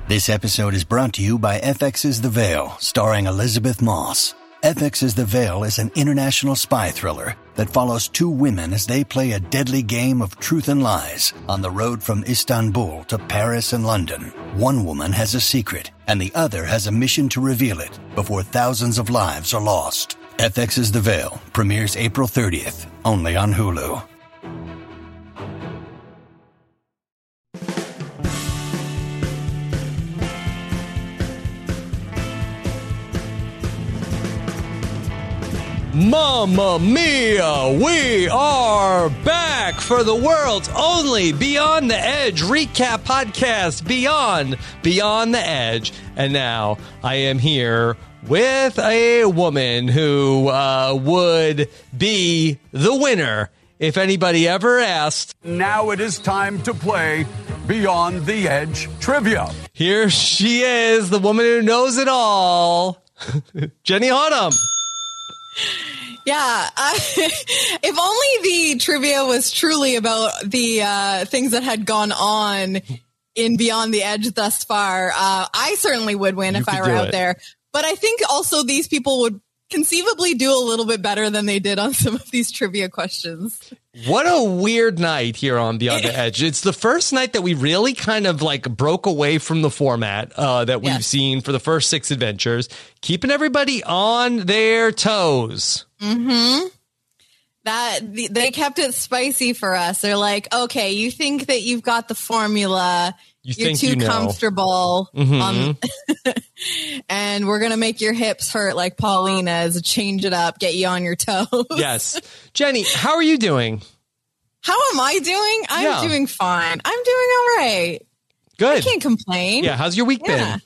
This episode is brought to you by FX's The Veil, starring Elizabeth Moss. FX's The Veil is an international spy thriller that follows two women as they play a deadly game of truth and lies on the road from Istanbul to Paris and London. One woman has a secret, and the other has a mission to reveal it before thousands of lives are lost. FX's The Veil premieres April 30th, only on Hulu. Mamma mia, we are back for the world's only Beyond the Edge recap podcast, Beyond the Edge. And now I am here with a woman who would be the winner if anybody ever asked. Now it is time to play Beyond the Edge trivia. Here she is, the woman who knows it all, Jenny Autumn. Yeah, if only the trivia was truly about the things that had gone on in Beyond the Edge thus far, I certainly would win if I were out there. But I think also these people would conceivably do a little bit better than they did on some of these trivia questions. What a weird night here on Beyond the Edge. It's the first night that we really kind of like broke away from the format that we've seen for the first 6 adventures, keeping everybody on their toes. Mm-hmm. They kept it spicy for us. They're like, okay, you think that you've got the formula. You're too comfortable. Mm-hmm. And we're going to make your hips hurt like Paulina's, change it up, get you on your toes. Yes. Jenny, how are you doing? How am I doing? I'm doing fine. I'm doing all right. Good. I can't complain. Yeah. How's your week been?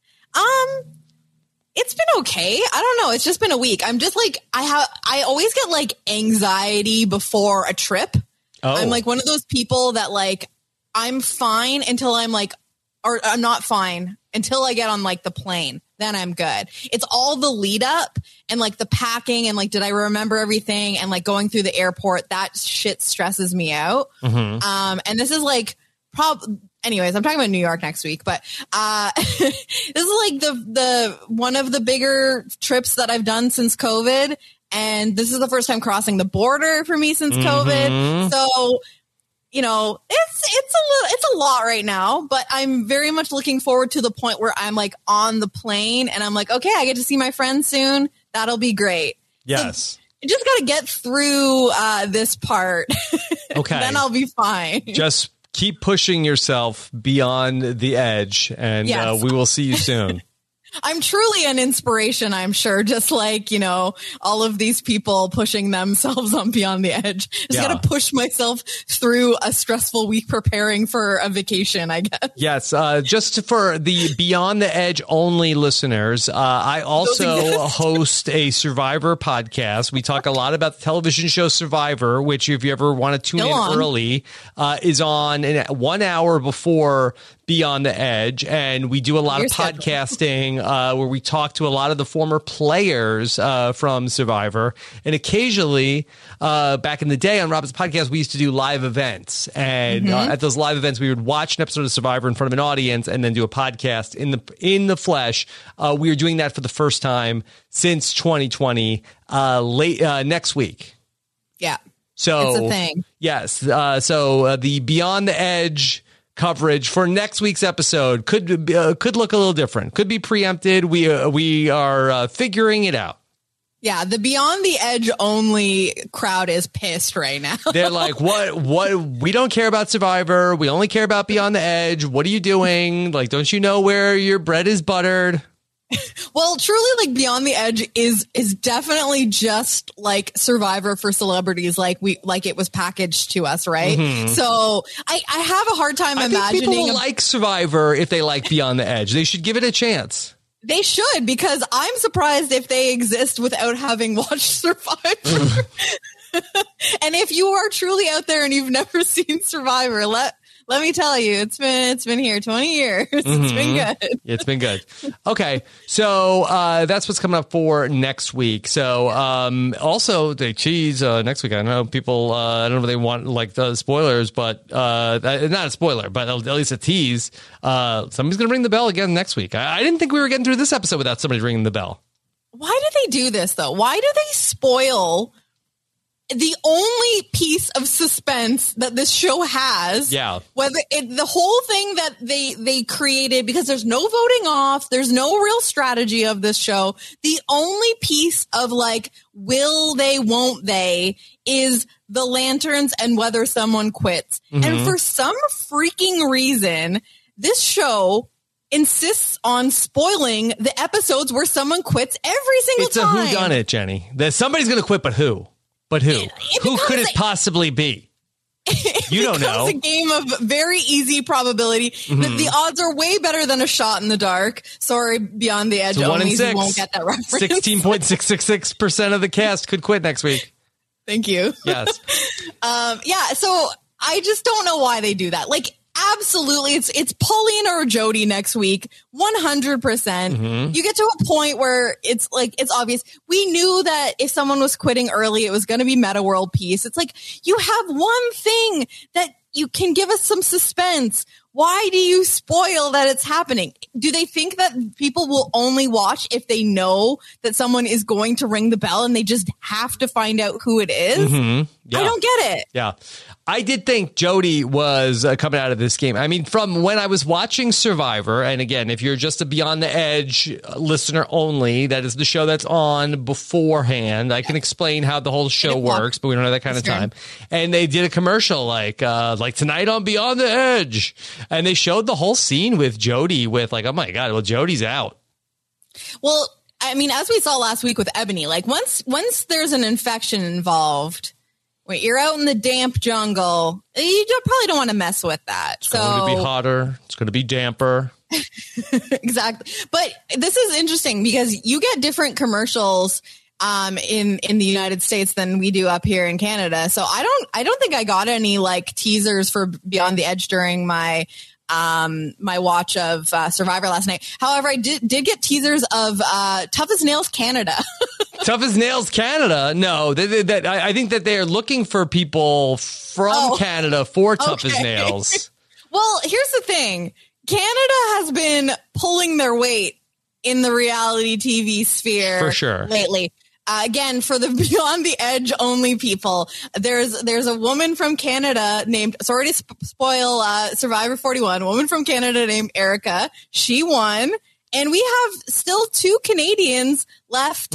It's been okay. I don't know. It's just been a week. I'm just like, I always get like anxiety before a trip. Oh. I'm like one of those people that like, I'm fine until I'm like, or I'm not fine until I get on like the plane. Then I'm good. It's all the lead up and like the packing and like, did I remember everything? And like going through the airport, that shit stresses me out. Mm-hmm. And this is like anyways, I'm talking about New York next week, but this is like the one of the bigger trips that I've done since COVID. And this is the first time crossing the border for me since COVID. So, you know, it's a lot right now, but I'm very much looking forward to the point where I'm like on the plane and I'm like, okay, I get to see my friends soon. That'll be great. Yes. So I just got to get through this part. Okay. Then I'll be fine. Just keep pushing yourself beyond the edge and we will see you soon. I'm truly an inspiration, I'm sure, just like, you know, all of these people pushing themselves on Beyond the Edge. Just got to push myself through a stressful week preparing for a vacation, I guess. Yes. Just for the Beyond the Edge only listeners, I also host a Survivor podcast. We talk a lot about the television show Survivor, which if you ever want to tune in early, is on 1 hour before Beyond the Edge, and we do a lot of podcasting where we talk to a lot of the former players from Survivor, and occasionally back in the day on Robin's podcast we used to do live events, and at those live events we would watch an episode of Survivor in front of an audience and then do a podcast in the flesh. We are doing that for the first time since 2020 next week. Yeah, so it's a thing. Yes, so the Beyond the Edge coverage for next week's episode could look a little different. Could be preempted. We are figuring it out. Yeah, the Beyond the Edge only crowd is pissed right now. They're like, what? We don't care about Survivor. We only care about Beyond the Edge. What are you doing? Like, don't you know where your bread is buttered? Well, truly, like Beyond the Edge is definitely just like Survivor for celebrities, like it was packaged to us, right? Mm-hmm. So I have a hard time imagining people will like Survivor if they like Beyond the Edge. They should give it a chance. They should, because I'm surprised if they exist without having watched Survivor. And if you are truly out there and you've never seen Survivor, let Let me tell you, it's been here 20 years. It's been good. It's been good. Okay. So that's what's coming up for next week. So also the cheese next week. I know people, I don't know if they want like the spoilers, but not a spoiler, but at least a tease. Somebody's going to ring the bell again next week. I didn't think we were getting through this episode without somebody ringing the bell. Why do they do this though? Why do they spoil the only piece of suspense that this show has? Yeah. Whether the whole thing that they created, because there's no voting off, there's no real strategy of this show. The only piece of like, will they, won't they, is the lanterns and whether someone quits. And for some freaking reason, this show insists on spoiling the episodes where someone quits every single time. It's a whodunit, Jenny. Somebody's going to quit, but who? But who? Who could it possibly be? You don't know. It's a game of very easy probability. The odds are way better than a shot in the dark. Sorry, Beyond the Edge. So 1 in 6. You won't get that reference. 16.666% of the cast could quit next week. Thank you. Yes. So I just don't know why they do that. Like, absolutely, it's Paulina or Jody next week, 100%. You get to a point where it's like, it's obvious. We knew that if someone was quitting early, it was going to be Meta World Peace. It's like, you have one thing that you can give us some suspense. Why do you spoil that it's happening? Do they think that people will only watch if they know that someone is going to ring the bell and they just have to find out who it is? Yeah. I don't get it. Yeah. I did think Jody was coming out of this game. I mean, from when I was watching Survivor, and again, if you're just a Beyond the Edge listener only, that is the show that's on beforehand. I can explain how the whole show works, but we don't have that kind of time. And they did a commercial like tonight on Beyond the Edge. And they showed the whole scene with Jody with like, oh my God, well, Jody's out. Well, I mean, as we saw last week with Ebony, like once there's an infection involved, when you're out in the damp jungle, you probably don't want to mess with that. It's going to be hotter. It's going to be damper. Exactly. But this is interesting because you get different commercials in the United States than we do up here in Canada. So I don't think I got any like teasers for Beyond the Edge during my my watch of Survivor last night. However, I did get teasers of Tough as Nails Canada. Tough as Nails Canada? No, I think that they are looking for people from Canada for Tough as Nails. Well, here's the thing. Canada has been pulling their weight in the reality TV sphere for sure lately. Again, for the Beyond the Edge only people, there's a woman from Canada named, sorry to spoil Survivor 41, a woman from Canada named Erica. She won. And we have still 2 Canadians left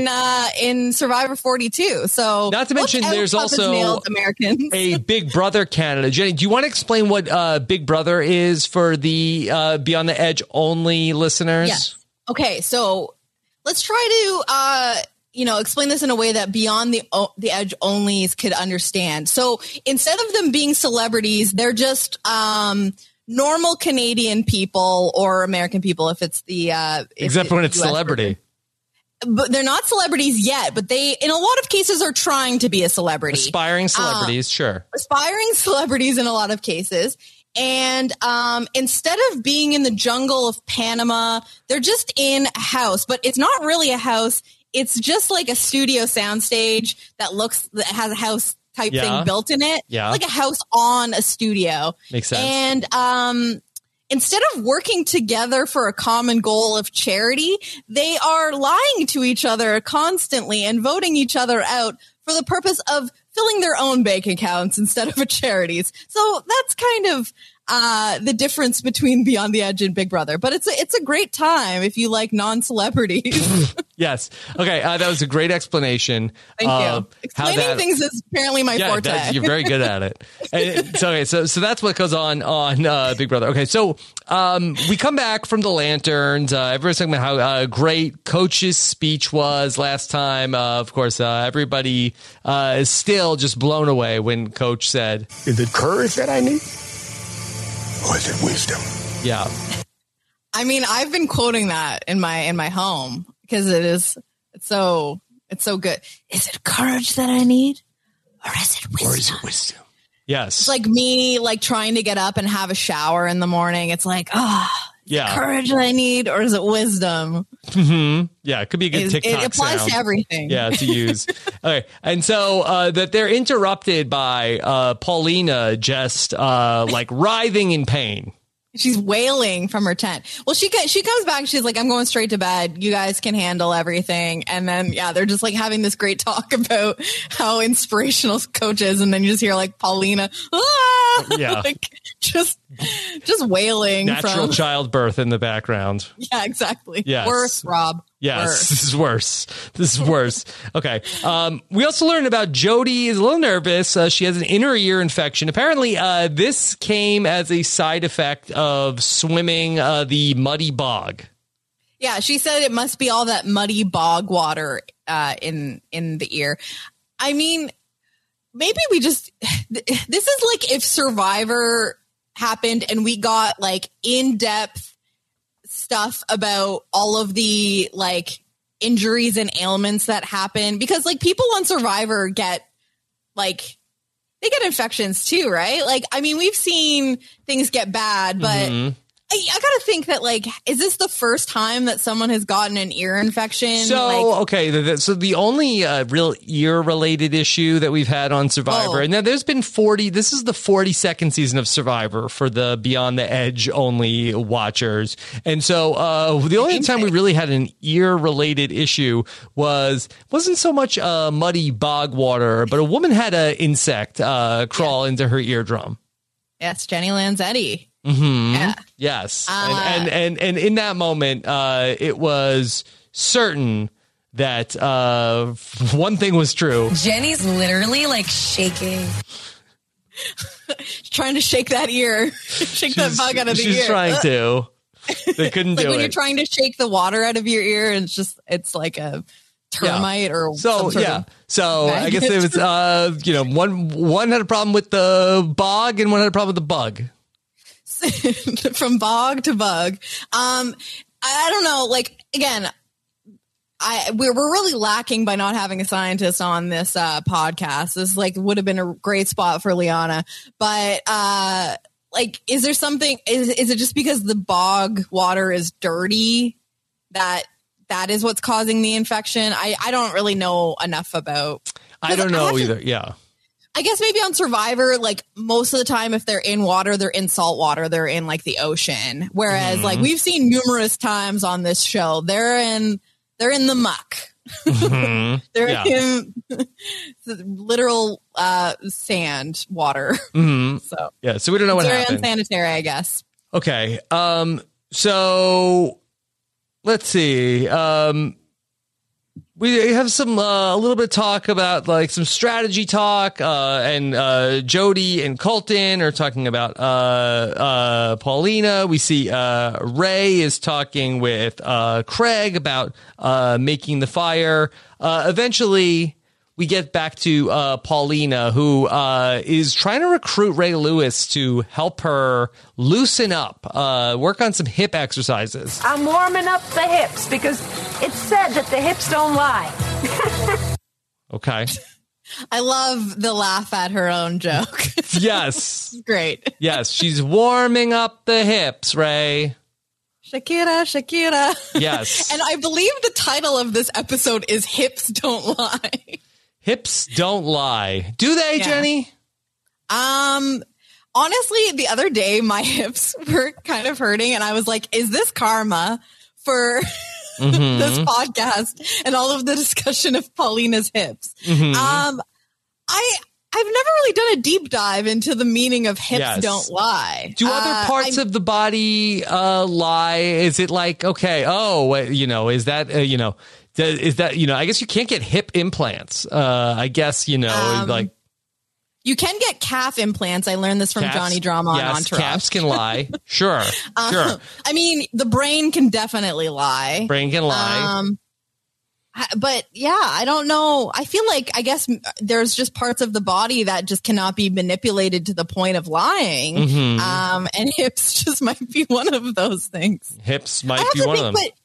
in Survivor 42. So not to mention there's also a Big Brother Canada. Jenny, do you want to explain what Big Brother is for the Beyond the Edge only listeners? Yes. Okay, so let's try to explain this in a way that Beyond the Edge onlys could understand. So instead of them being celebrities, they're just normal Canadian people or American people, if it's the except when it's US celebrity. But they're not celebrities yet, but they, in a lot of cases, are trying to be a celebrity. Aspiring celebrities, sure. Aspiring celebrities in a lot of cases. And instead of being in the jungle of Panama, they're just in a house. But it's not really a house. It's just like a studio soundstage that has a house type thing built in it. Yeah. Like a house on a studio. Makes sense. And instead of working together for a common goal of charity, they are lying to each other constantly and voting each other out for the purpose of filling their own bank accounts instead of a charity's. So that's kind of the difference between Beyond the Edge and Big Brother. But it's a great time if you like non-celebrities. Yes. Okay. That was a great explanation. Thank you. Explaining things is apparently my forte. You're very good at it. And so that's what goes on Big Brother. Okay. So we come back from the lanterns. Everyone's talking about how great Coach's speech was last time. Of course, everybody is still just blown away when Coach said, "Is it courage that I need? Or is it wisdom?" Yeah. I mean, I've been quoting that in my home because it's so good. Is it courage that I need? Or is it wisdom? Yes. It's like me, like trying to get up and have a shower in the morning. It's like, courage that I need, or is it wisdom? Mm-hmm. Yeah, it could be a good TikTok It applies sound. to everything. Yeah, to use. Okay, and so that they're interrupted by Paulina just like writhing in pain. She's wailing from her tent. Well, she comes back. She's like, I'm going straight to bed. You guys can handle everything. And then, they're just like having this great talk about how inspirational Coach is. And then you just hear like Paulina, like just wailing. Natural from childbirth in the background. Yeah, exactly. Yes. Worse, Rob. Yes, Worse. This is worse. Okay. We also learned about Jody is a little nervous. She has an inner ear infection. Apparently, this came as a side effect of swimming the muddy bog. Yeah, she said it must be all that muddy bog water in the ear. I mean, maybe we just this is like if Survivor happened and we got like in-depth stuff about all of the like injuries and ailments that happen, because like people on Survivor get like they get infections too, right? Like, I mean, we've seen things get bad, but I gotta think that like, is this the first time that someone has gotten an ear infection? So, so the only real ear-related issue that we've had on Survivor, and now there's been 40, this is the 42nd season of Survivor for the Beyond the Edge only watchers. And so the only time we really had an ear-related issue wasn't so much muddy bog water, but a woman had an insect crawl into her eardrum. Yes, Jenny Lanzetti. Mm-hmm. Yeah. Yes. And in that moment, it was certain that one thing was true. Jenny's literally like shaking. Trying to shake that ear. Shake that bug out of the ear. She's trying to. They couldn't do it. When you're trying to shake the water out of your ear, and it's like a termite or some sort of I guess it was one had a problem with the bog and one had a problem with the bug. From bog to bug. I don't know. Like, again, we're really lacking by not having a scientist on this podcast. This like would have been a great spot for Liana, but like, is there something? Is it just because the bog water is dirty that is what's causing the infection? I don't really know enough about. I don't know either. Yeah. I guess maybe on Survivor, like most of the time, if they're in water, they're in salt water. They're in like the ocean. Whereas like we've seen numerous times on this show, they're in the muck. Mm-hmm. They're in the literal sand water. Mm-hmm. So we don't know what happened. Very unsanitary, I guess. Okay. So let's see. We have some a little bit of talk about like some strategy talk, and Jody and Colton are talking about Paulina. We see Ray is talking with Craig about making the fire. Eventually, we get back to Paulina, who is trying to recruit Ray Lewis to help her loosen up, work on some hip exercises. I'm warming up the hips because it's said that the hips don't lie. Okay. I love the laugh at her own joke. Yes. Great. Yes, she's warming up the hips, Ray. Shakira. Yes. And I believe the title of this episode is Hips Don't Lie. Hips don't lie. Do they, Jenny? Honestly, the other day, my hips were kind of hurting, and I was like, is this karma for this podcast and all of the discussion of Paulina's hips? I've never really done a deep dive into the meaning of hips don't lie. Do other parts of the body lie? Is it like, okay, is that, is that, I guess you can't get hip implants. I guess, like. You can get calf implants. I learned this from Johnny Drama on Entourage. Calves can lie. Sure. Sure. I mean, the brain can definitely lie. Brain can lie. But yeah, I don't know. I feel like, I guess there's just parts of the body that just cannot be manipulated to the point of lying. And hips just might be one of those things. Hips might be one of them.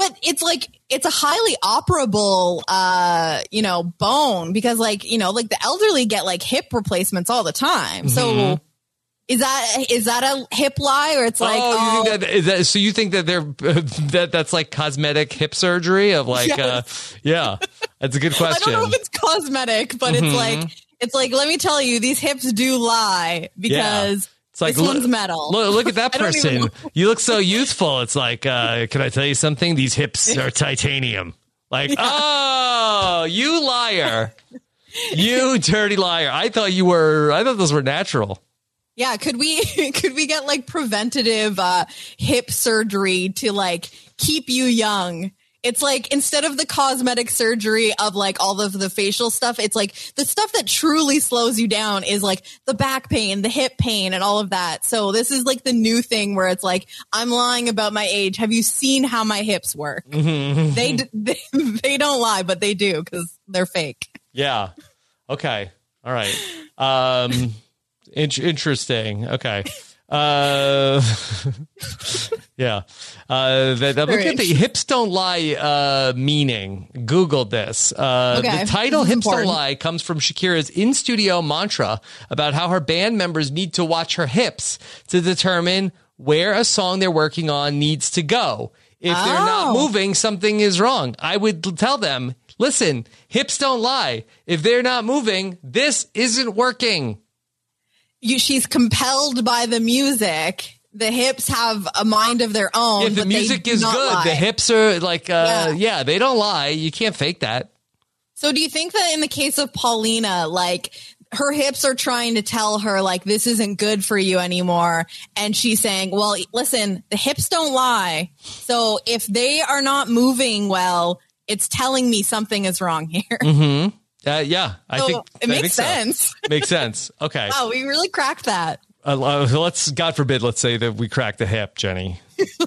But it's a highly operable, bone because like the elderly get like hip replacements all the time. So is that a hip lie or it's like, you think that, is that, so you think that that's like cosmetic hip surgery of like, yes. That's a good question. I don't know if it's cosmetic, but it's like, let me tell you, these hips do lie because it's like, this one's metal. Look at that person. You look so youthful. It's like, can I tell you something? These hips are titanium. Like, oh, you liar. You dirty liar. I thought those were natural. Yeah. Could we get like preventative hip surgery to like keep you young? It's like instead of the cosmetic surgery of like all of the facial stuff, it's like the stuff that truly slows you down is like the back pain, the hip pain and all of that. So this is like the new thing where it's like, I'm lying about my age. Have you seen how my hips work? They don't lie, but they do because they're fake. Yeah. Okay. All right. Interesting. Okay. Yeah. Look at the hips don't lie meaning. Googled this. The title Hips Don't Lie comes from Shakira's in-studio mantra about how her band members need to watch her hips to determine where a song they're working on needs to go. If they're not moving, something is wrong. I would tell them, listen, hips don't lie. If they're not moving, this isn't working. She's compelled by the music. The hips have a mind of their own. If the music is good, lie. The hips are like, they don't lie. You can't fake that. So do you think that in the case of Paulina, like her hips are trying to tell her like, this isn't good for you anymore. And she's saying, well, listen, the hips don't lie. So if they are not moving well, it's telling me something is wrong here. Mm-hmm. I think it makes sense. So. Makes sense. Okay. Wow, we really cracked that. God forbid, let's say that we cracked the hip, Jenny.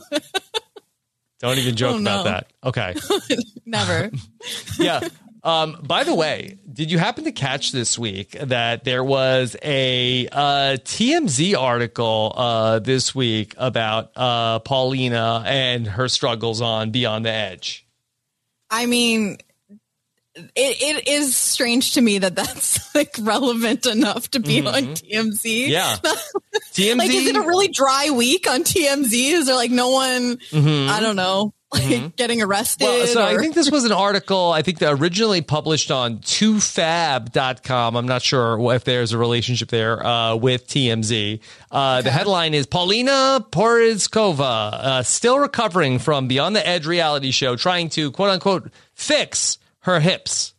Don't even joke about that. Okay. Never. Yeah. By the way, did you happen to catch this week that there was a TMZ article this week about Paulina and her struggles on Beyond the Edge? I mean, it is strange to me that that's like relevant enough to be on TMZ. Yeah. TMZ. Like, is it a really dry week on TMZ? Is there like no one, I don't know, like getting arrested? Well, so I think this was an article, I think that originally published on 2fab.com. I'm not sure if there's a relationship there with TMZ. The headline is Paulina Porizkova, still recovering from Beyond the Edge reality show, trying to quote unquote fix her hips.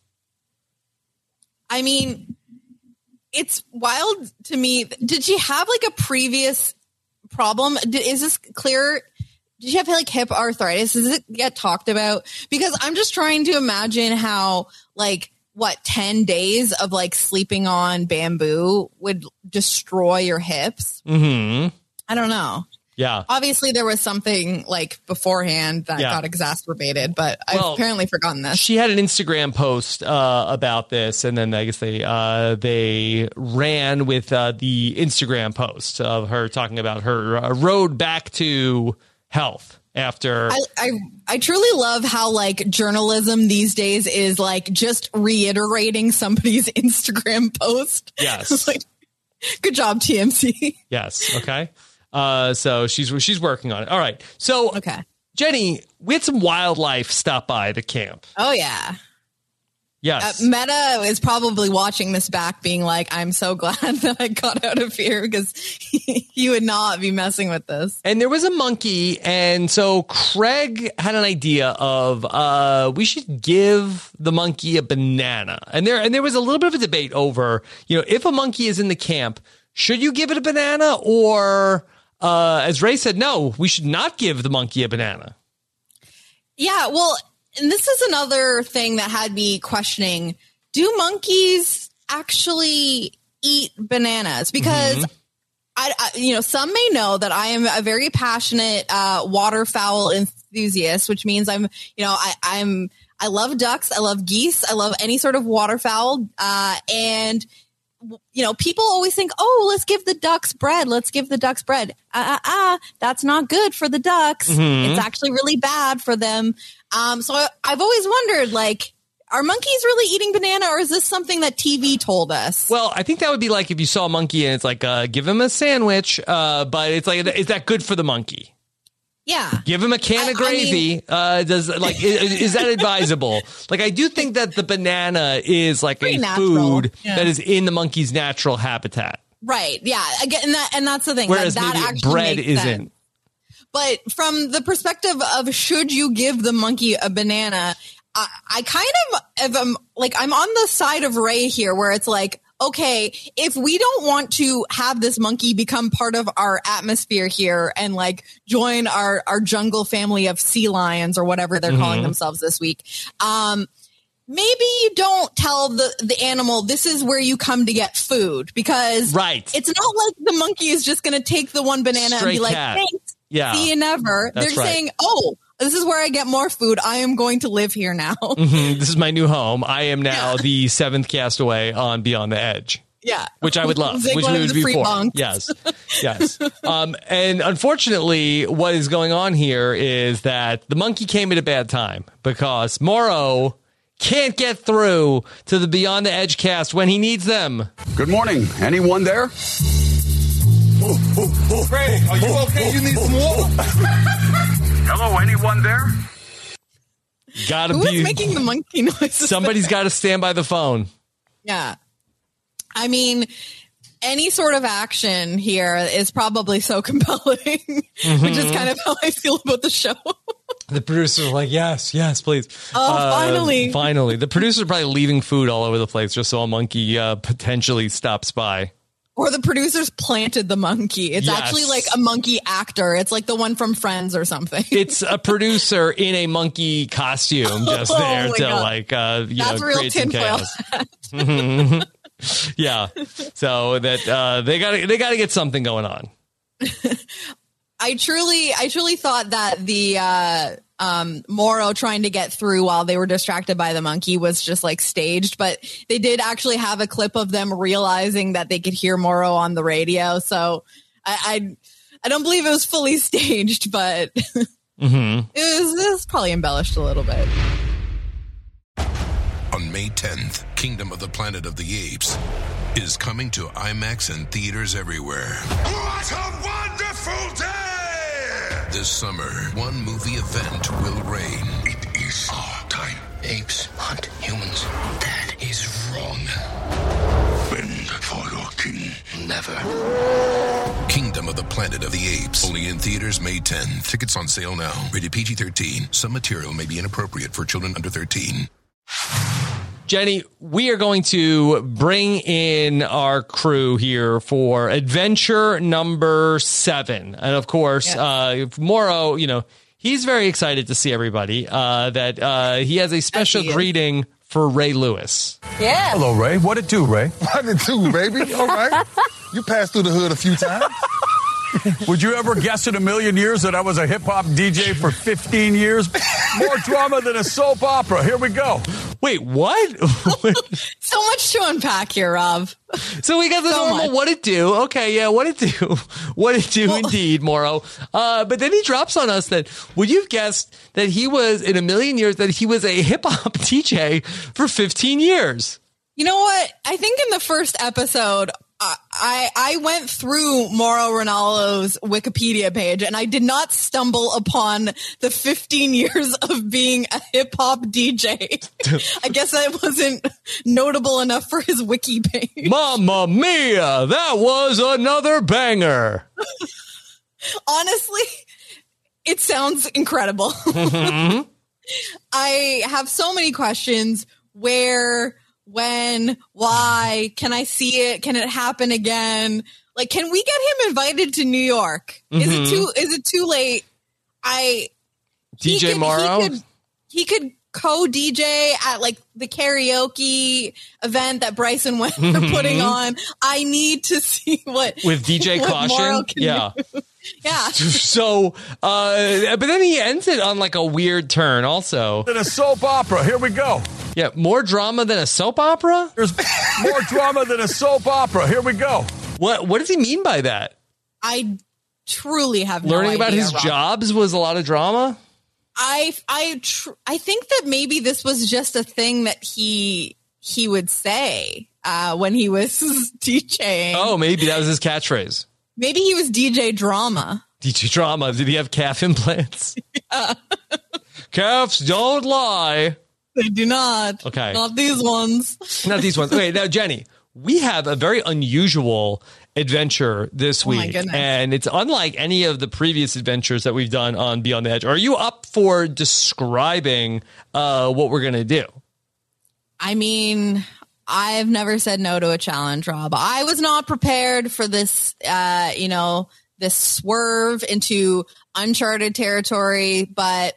I mean, it's wild to me. Did she have like a previous problem? Is this clear? Did she have like hip arthritis? Does it get talked about? Because I'm just trying to imagine how like 10 days of like sleeping on bamboo would destroy your hips. I don't know. Yeah. Obviously, there was something like beforehand that got exacerbated, but I've apparently forgotten this. She had an Instagram post about this, and then I guess they ran with the Instagram post of her talking about her road back to health after. I truly love how like journalism these days is like just reiterating somebody's Instagram post. Yes. Like, good job, TMZ. Yes. Okay. So she's working on it. All right. So, Jenny, we had some wildlife stop by the camp. Oh, yeah. Yes. Meta is probably watching this back being like, I'm so glad that I got out of here because he would not be messing with this. And there was a monkey. And so Craig had an idea of we should give the monkey a banana. And there was a little bit of a debate over, if a monkey is in the camp, should you give it a banana? Or as Ray said, no, we should not give the monkey a banana. Yeah, well, and this is another thing that had me questioning, do monkeys actually eat bananas? Because some may know that I am a very passionate waterfowl enthusiast, which means I love ducks, I love geese, I love any sort of waterfowl. And people always think, oh, let's give the ducks bread. Let's give the ducks bread. That's not good for the ducks. Mm-hmm. It's actually really bad for them. So I've always wondered, like, are monkeys really eating banana, or is this something that TV told us? Well, I think that would be like if you saw a monkey and it's like, give him a sandwich, but it's like, is that good for the monkey? Yeah. Give him a can of gravy. Is that advisable? Like, I do think that the banana is like a food that is in the monkey's natural habitat. Right. Yeah. Again, and that's the thing. Whereas that maybe bread isn't. Sense. But from the perspective of should you give the monkey a banana, I kind of I'm on the side of Ray here, where it's like, okay, if we don't want to have this monkey become part of our atmosphere here and like join our jungle family of sea lions or whatever they're calling themselves this week, maybe you don't tell the animal this is where you come to get food, because it's not like the monkey is just going to take the one banana and be like, thanks, see you never. They're saying, oh, this is where I get more food. I am going to live here now. This is my new home. I am now the 7th castaway on Beyond the Edge. Yeah. Which I would love. Which we would be for. Yes. Yes. And unfortunately, what is going on here is that the monkey came at a bad time because Morrow can't get through to the Beyond the Edge cast when he needs them. Good morning. Anyone there? Ray, are you okay? You need some water? Hello, anyone there? Who is making the monkey noises? Somebody's got to stand by the phone. Yeah. I mean, any sort of action here is probably so compelling, which is kind of how I feel about the show. The producers are like, yes, please. Oh, finally. Finally. The producers are probably leaving food all over the place just so a monkey potentially stops by. Or the producers planted the monkey. It's actually like a monkey actor. It's like the one from Friends or something. It's a producer in a monkey costume just there to like, That's real create some chaos. Yeah. So that they gotta get something going on. I truly thought that the Morrow trying to get through while they were distracted by the monkey was just like staged, but they did actually have a clip of them realizing that they could hear Morrow on the radio. So I don't believe it was fully staged, but it was probably embellished a little bit. On May 10th, Kingdom of the Planet of the Apes is coming to IMAX and theaters everywhere. What a wonderful day! This summer, one movie event will reign. It is our time. Apes hunt humans. That is wrong. Bend for your king. Never. Kingdom of the Planet of the Apes. Only in theaters May 10th. Tickets on sale now. Rated PG-13. Some material may be inappropriate for children under 13. Jenny, we are going to bring in our crew here for adventure number 7. And of course, Morrow, he's very excited to see everybody, that he has a special greeting for Ray Lewis. Yeah. Hello, Ray. What it do, Ray? What it do, baby? All right. You passed through the hood a few times. Would you ever guess in a million years that I was a hip-hop DJ for 15 years? More drama than a soap opera. Here we go. Wait, what? So much to unpack here, Rob. So we got the normal what it do. Okay, yeah, what it do. What it do indeed, Morrow. But then he drops on us that, would you have guessed that he was, in a million years, that he was a hip-hop DJ for 15 years? You know what? I think in the first episode, I went through Mauro Ranallo's Wikipedia page and I did not stumble upon the 15 years of being a hip hop DJ. I guess that wasn't notable enough for his wiki page. Mamma mia, that was another banger. Honestly, it sounds incredible. Mm-hmm. I have so many questions. Where, when, why? Can I see it? Can it happen again? Like, can we get him invited to New York? Mm-hmm. Is it too late? DJ Morrow? He could co-DJ at like the karaoke event that Bryce and Wen are putting on. I need to see what with DJ Caution. Yeah. Yeah. So, but then he ends it on like a weird turn also. In a soap opera. Here we go. Yeah, more drama than a soap opera? There's more drama than a soap opera. Here we go. What does he mean by that? I truly have no idea. Learning about his Rob. jobs was a lot of drama? I think that maybe this was just a thing that he would say when he was DJing. Oh, maybe that was his catchphrase. Maybe he was DJ Drama. DJ Drama. Did he have calf implants? Yeah. Calves don't lie. They do not. Okay. Not these ones. Not these ones. Okay, now, Jenny, we have a very unusual adventure this week. My goodness. And it's unlike any of the previous adventures that we've done on Beyond the Edge. Are you up for describing what we're going to do? I mean, I've never said no to a challenge, Rob. I was not prepared for this, this swerve into uncharted territory, but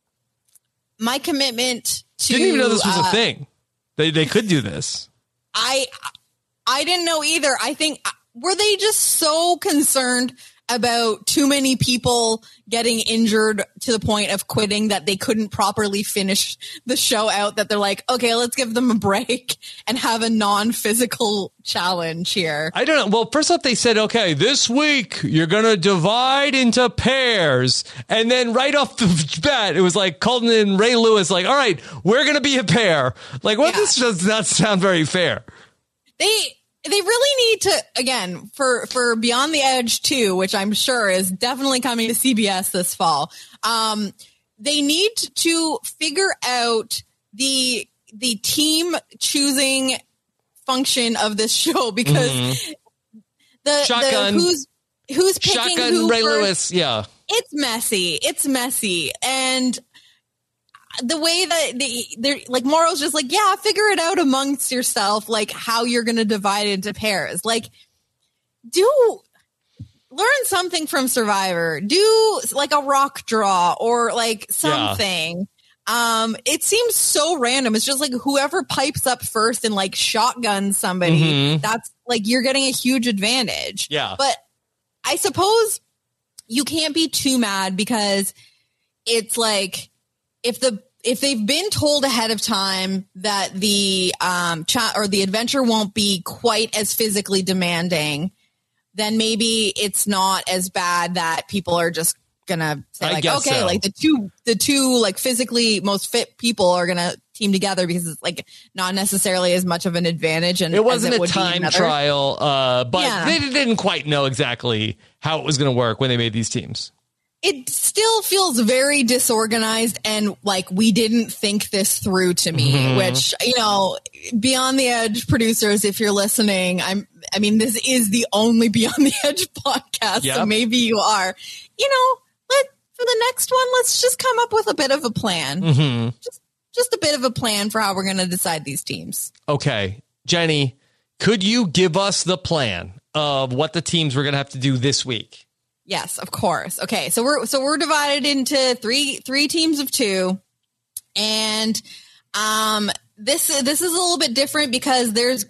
my commitment to... Didn't even know this was a thing. They could do this. I didn't know either. I think, were they just so concerned about too many people getting injured to the point of quitting that they couldn't properly finish the show out, that they're like, okay, let's give them a break and have a non-physical challenge here? I don't know. Well, first off, they said, okay, this week you're going to divide into pairs. And then right off the bat, it was like Colton and Ray Lewis, like, all right, we're going to be a pair. Like, well, this does not sound very fair. They really need to, again, for Beyond the Edge 2, which I'm sure is definitely coming to CBS this fall, they need to figure out the team choosing function of this show, because Shotgun. who's picking Shotgun who Ray first, Lewis, yeah. It's messy. And the way that they're like, Morrow's just like, yeah, figure it out amongst yourself, like how you're going to divide into pairs. Like, learn something from Survivor. Do like a rock draw or like something. Yeah. It seems so random. It's just like whoever pipes up first and like shotguns somebody, that's like, you're getting a huge advantage. Yeah. But I suppose you can't be too mad, because it's like, if they've been told ahead of time that the or the adventure won't be quite as physically demanding, then maybe it's not as bad that people are just gonna say like, okay, so. Like the two like physically most fit people are gonna team together, because it's like not necessarily as much of an advantage. And it wasn't a time trial, but they didn't quite know exactly how it was going to work when they made these teams. It still feels very disorganized, and like we didn't think this through to me, which, Beyond the Edge producers, if you're listening, I mean, this is the only Beyond the Edge podcast, so maybe you are, for the next one, let's just come up with a bit of a plan. Just a bit of a plan for how we're going to decide these teams. Okay. Jenny, could you give us the plan of what the teams we're going to have to do this week? Yes, of course. Okay, so we're divided into three teams of two, and this is a little bit different because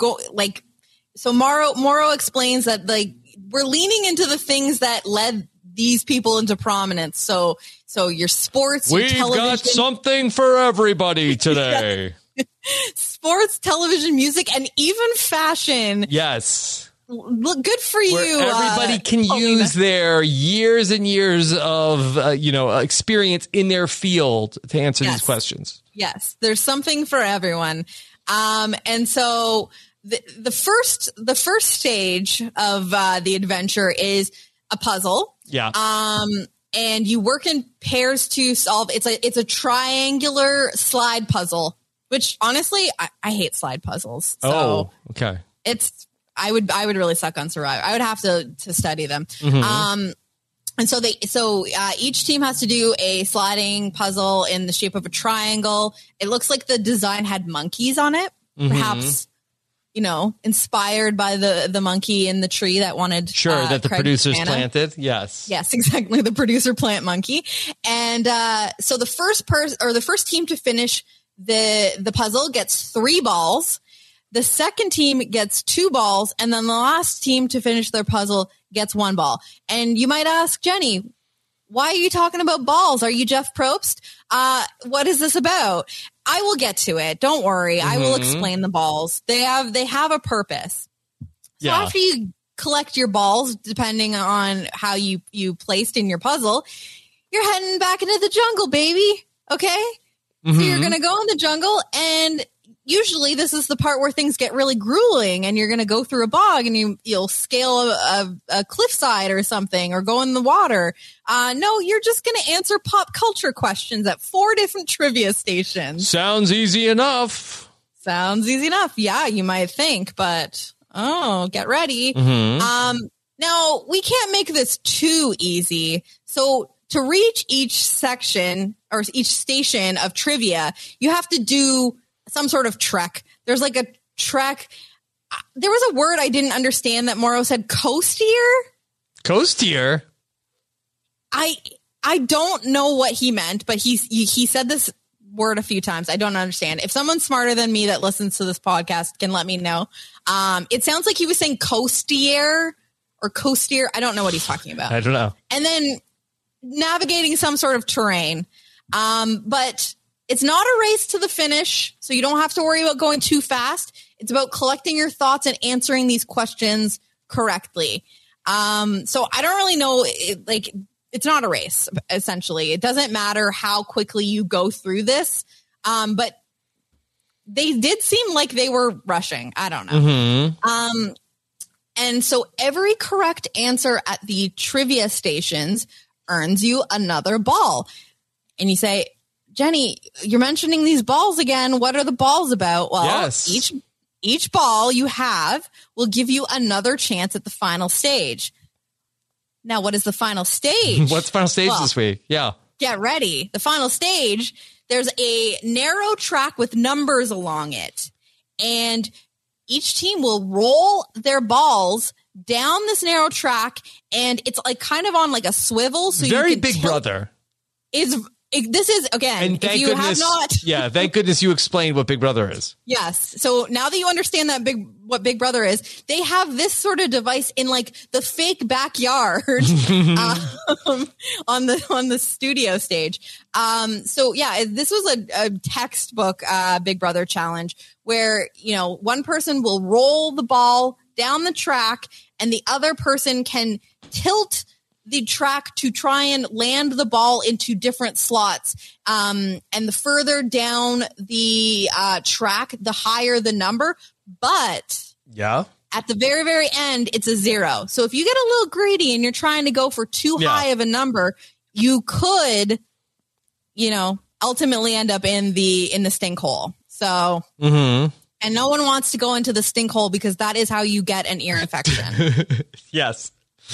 so Morrow explains that like we're leaning into the things that led these people into prominence. So your sports, we've got something for everybody today. Sports, television, music, and even fashion. Yes. Look, good for you. Where everybody can use their years and years of, experience in their field to answer these questions. Yes, there's something for everyone. And so the first stage of the adventure is a puzzle. Yeah. And you work in pairs to solve. It's a triangular slide puzzle, which honestly, I hate slide puzzles. So okay. I would really suck on Survivor. I would have to study them. And so each team has to do a sliding puzzle in the shape of a triangle. It looks like the design had monkeys on it, perhaps, inspired by the monkey in the tree that wanted. Sure, that the producers planted. Yes. Yes, exactly. The producer plant monkey. And so the first team to finish the puzzle gets 3 balls. The second team gets 2 balls, and then the last team to finish their puzzle gets 1 ball. And you might ask, Jenny, why are you talking about balls? Are you Jeff Probst? What is this about? I will get to it. Don't worry. I will explain the balls. They have a purpose. So after you collect your balls, depending on how you placed in your puzzle, you're heading back into the jungle, baby. Okay? So you're going to go in the jungle, and usually this is the part where things get really grueling, and you're going to go through a bog, and you'll scale a cliffside or something, or go in the water. No, you're just going to answer pop culture questions at 4 different trivia stations. Sounds easy enough. Sounds easy enough. Yeah, you might think, but get ready. Now, we can't make this too easy. So to reach each section or each station of trivia, you have to do some sort of trek. There's like a trek. There was a word I didn't understand that Morrow said, coastier. Coastier? I don't know what he meant, but he said this word a few times. I don't understand. If someone smarter than me that listens to this podcast can let me know. It sounds like he was saying coastier or coastier. I don't know what he's talking about. I don't know. And then navigating some sort of terrain. But it's not a race to the finish, so you don't have to worry about going too fast. It's about collecting your thoughts and answering these questions correctly. So I don't really know, it's not a race, essentially. It doesn't matter how quickly you go through this. But they did seem like they were rushing. I don't know. And so every correct answer at the trivia stations earns you another ball. And you say, Jenny, you're mentioning these balls again. What are the balls about? Well, yes. each ball you have will give you another chance at the final stage. Now, what is the final stage? What's the final stage this week? Yeah. Get ready. The final stage, there's a narrow track with numbers along it. And each team will roll their balls down this narrow track, and it's like kind of on like a swivel. So very you can Big Brother. This is, again, and thank goodness, thank goodness you explained what Big Brother is. Yes. So now that you understand what Big Brother is, they have this sort of device in like the fake backyard on the studio stage. So yeah, this was a textbook Big Brother challenge where, one person will roll the ball down the track and the other person can tilt the track to try and land the ball into different slots. And the further down the track, the higher the number. But at the very, very end, it's a 0. So if you get a little greedy and you're trying to go for too high of a number, you could, ultimately end up in the stink hole. So, and no one wants to go into the stink hole because that is how you get an ear infection. Yes.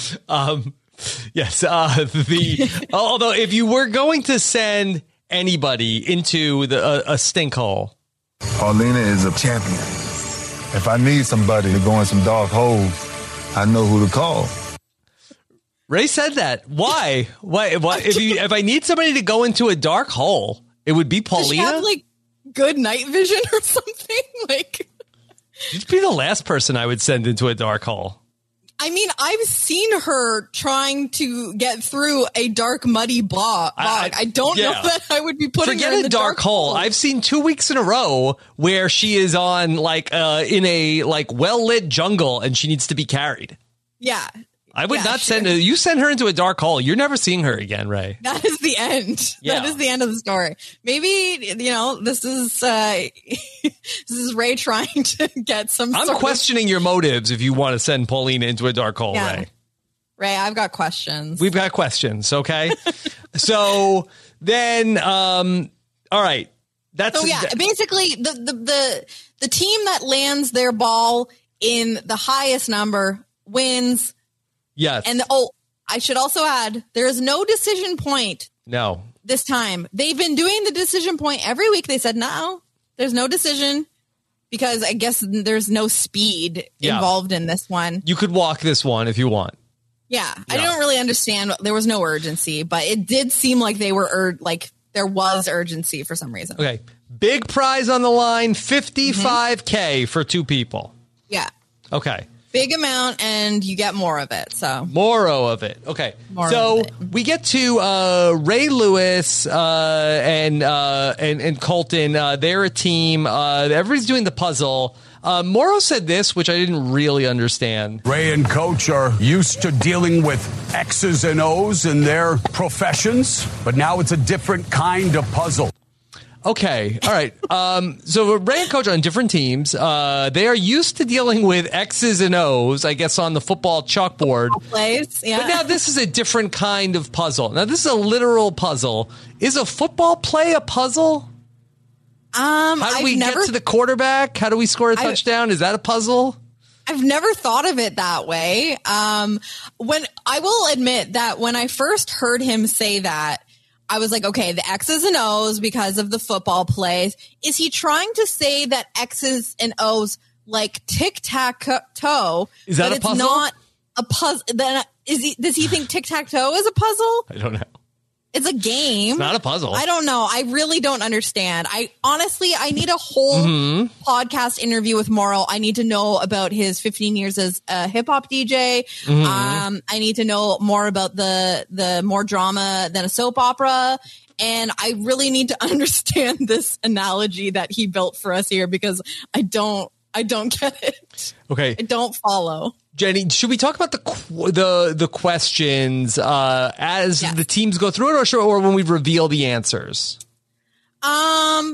Yes. Although if you were going to send anybody into a stink hole, Paulina is a champion. If I need somebody to go in some dark holes, I know who to call. Ray said that. Why? Why? If I need somebody to go into a dark hole, it would be Paulina. Does she have like good night vision or something? Like, you'd be the last person I would send into a dark hole. I mean, I've seen her trying to get through a dark, muddy bog. I don't know that I would be putting her in the dark hole. I've seen 2 weeks in a row where she is on in a well-lit jungle and she needs to be carried. Yeah. I would not send her. You send her into a dark hole, you're never seeing her again, Ray. That is the end. Yeah. That is the end of the story. Maybe, this is Ray trying to get some I'm questioning your motives if you want to send Paulina into a dark hole, Ray. Ray, I've got questions. We've got questions, okay? So then, all right. Basically the team that lands their ball in the highest number wins. Yes. And I should also add, there is no decision point. No. This time. They've been doing the decision point every week. They said, no, there's no decision because I guess there's no speed involved in this one. You could walk this one if you want. Yeah. I don't really understand. There was no urgency, but it did seem like they were there was urgency for some reason. Okay. Big prize on the line, $55K for 2 people. Yeah. Okay. Big amount, and you get more of it. So more of it. Okay. So we get to Ray Lewis and Colton. They're a team. Everybody's doing the puzzle. Morrow said this, which I didn't really understand. Ray and Coach are used to dealing with X's and O's in their professions, but now it's a different kind of puzzle. Okay. All right. So Ray and Coach are on different teams. They are used to dealing with X's and O's, I guess, on the football chalkboard. Plays, yeah. But now this is a different kind of puzzle. Now this is a literal puzzle. Is a football play a puzzle? How do we get to the quarterback? How do we score a touchdown? Is that a puzzle? I've never thought of it that way. When I will admit that when I first heard him say that, I was like, okay, the X's and O's because of the football plays. Is he trying to say that X's and O's like tic-tac-toe? Is that a puzzle? It's not a puzzle. Then does he think tic-tac-toe is a puzzle? I don't know. It's a game. It's not a puzzle. I don't know. I really don't understand. I need a whole podcast interview with Morrow. I need to know about his 15 years as a hip hop DJ. I need to know more about the more drama than a soap opera. And I really need to understand this analogy that he built for us here because I don't get it. Okay. I don't follow. Jenny, should we talk about the questions as the teams go through it, or when we reveal the answers? Well,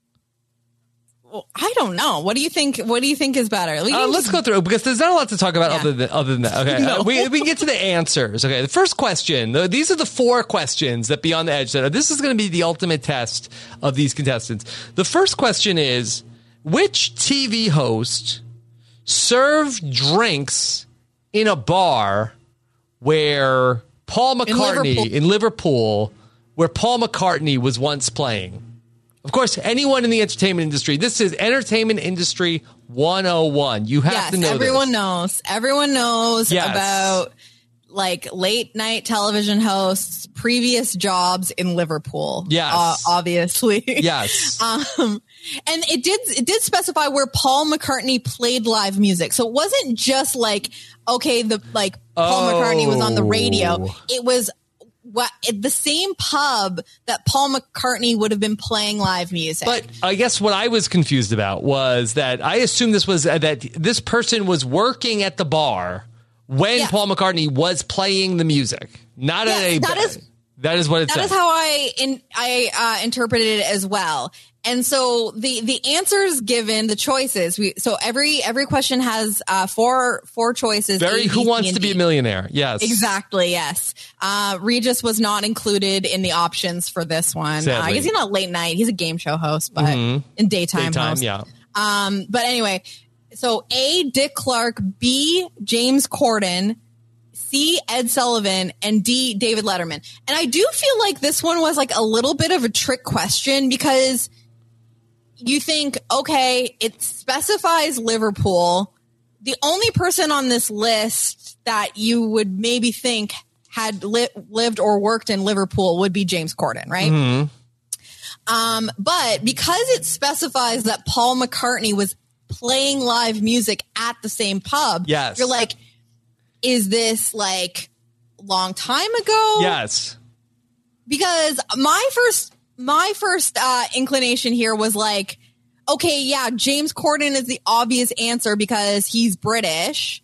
I don't know. What do you think? What do you think is better? Let's go through it because there's not a lot to talk about other than that. Okay, No. We can get to the answers. Okay, the first question. These are the 4 questions that Beyond the Edge said. This is going to be the ultimate test of these contestants. The first question is: which TV host served drinks in a bar where Paul McCartney in Liverpool, where Paul McCartney was once playing? Of course, anyone in the entertainment industry. This is Entertainment Industry 101. You have to know. Everyone knows. Everyone knows about like late night television hosts, previous jobs in Liverpool. Yes, obviously. Yes. And it did specify where Paul McCartney played live music. So it wasn't just like, okay, Paul McCartney was on the radio. It was the same pub that Paul McCartney would have been playing live music. But I guess what I was confused about was that I assumed this was that this person was working at the bar when Paul McCartney was playing the music, not at a. That is what it says. That is how I interpreted it as well. And so the answers given, the choices. So every question has four choices. Who Wants to Be a Millionaire? Yes, exactly. Yes. Regis was not included in the options for this one. I guess he's not late night. He's a game show host, but in daytime host. Yeah. But anyway, so A, Dick Clark, B, James Corden, C, Ed Sullivan, and D, David Letterman. And I do feel like this one was like a little bit of a trick question because you think, okay, it specifies Liverpool. The only person on this list that you would maybe think had lived or worked in Liverpool would be James Corden, right? But because it specifies that Paul McCartney was playing live music at the same pub, you're like, is this like long time ago? Yes. Because my first inclination here was like, okay, yeah, James Corden is the obvious answer because he's British.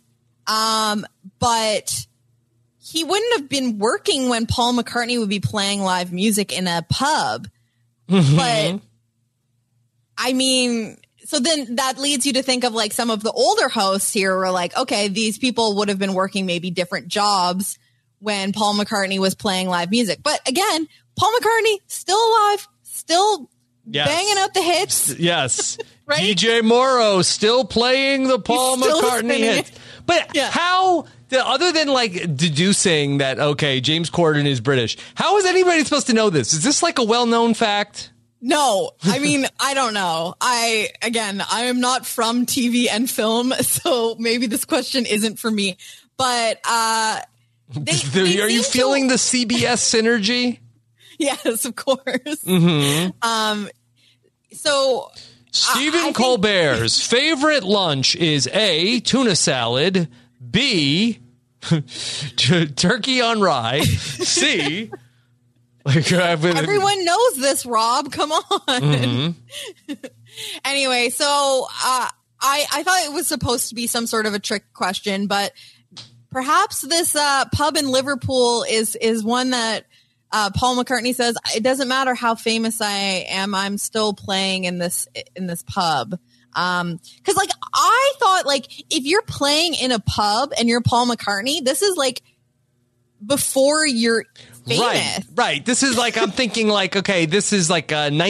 But he wouldn't have been working when Paul McCartney would be playing live music in a pub. But I mean, so then that leads you to think of like some of the older hosts here were like, okay, these people would have been working maybe different jobs when Paul McCartney was playing live music. But again, Paul McCartney still alive, still banging out the hits. Yes. Right? DJ Morrow still playing the Paul McCartney hits. But how, other than like deducing that, okay, James Corden is British, how is anybody supposed to know this? Is this like a well-known fact? No, I mean, I don't know. I am not from TV and film, so maybe this question isn't for me. But are you feeling the CBS synergy? Yes, of course. Stephen Colbert's favorite lunch is A, tuna salad, B, turkey on rye, C, everyone knows this, Rob. Come on. Mm-hmm. Anyway, so I thought it was supposed to be some sort of a trick question, but perhaps this pub in Liverpool is one that Paul McCartney says, it doesn't matter how famous I am, I'm still playing in this pub. Cause like, I thought like, if you're playing in a pub and you're Paul McCartney, this is like before you're famous. Right. This is like, I'm thinking like, okay, this is like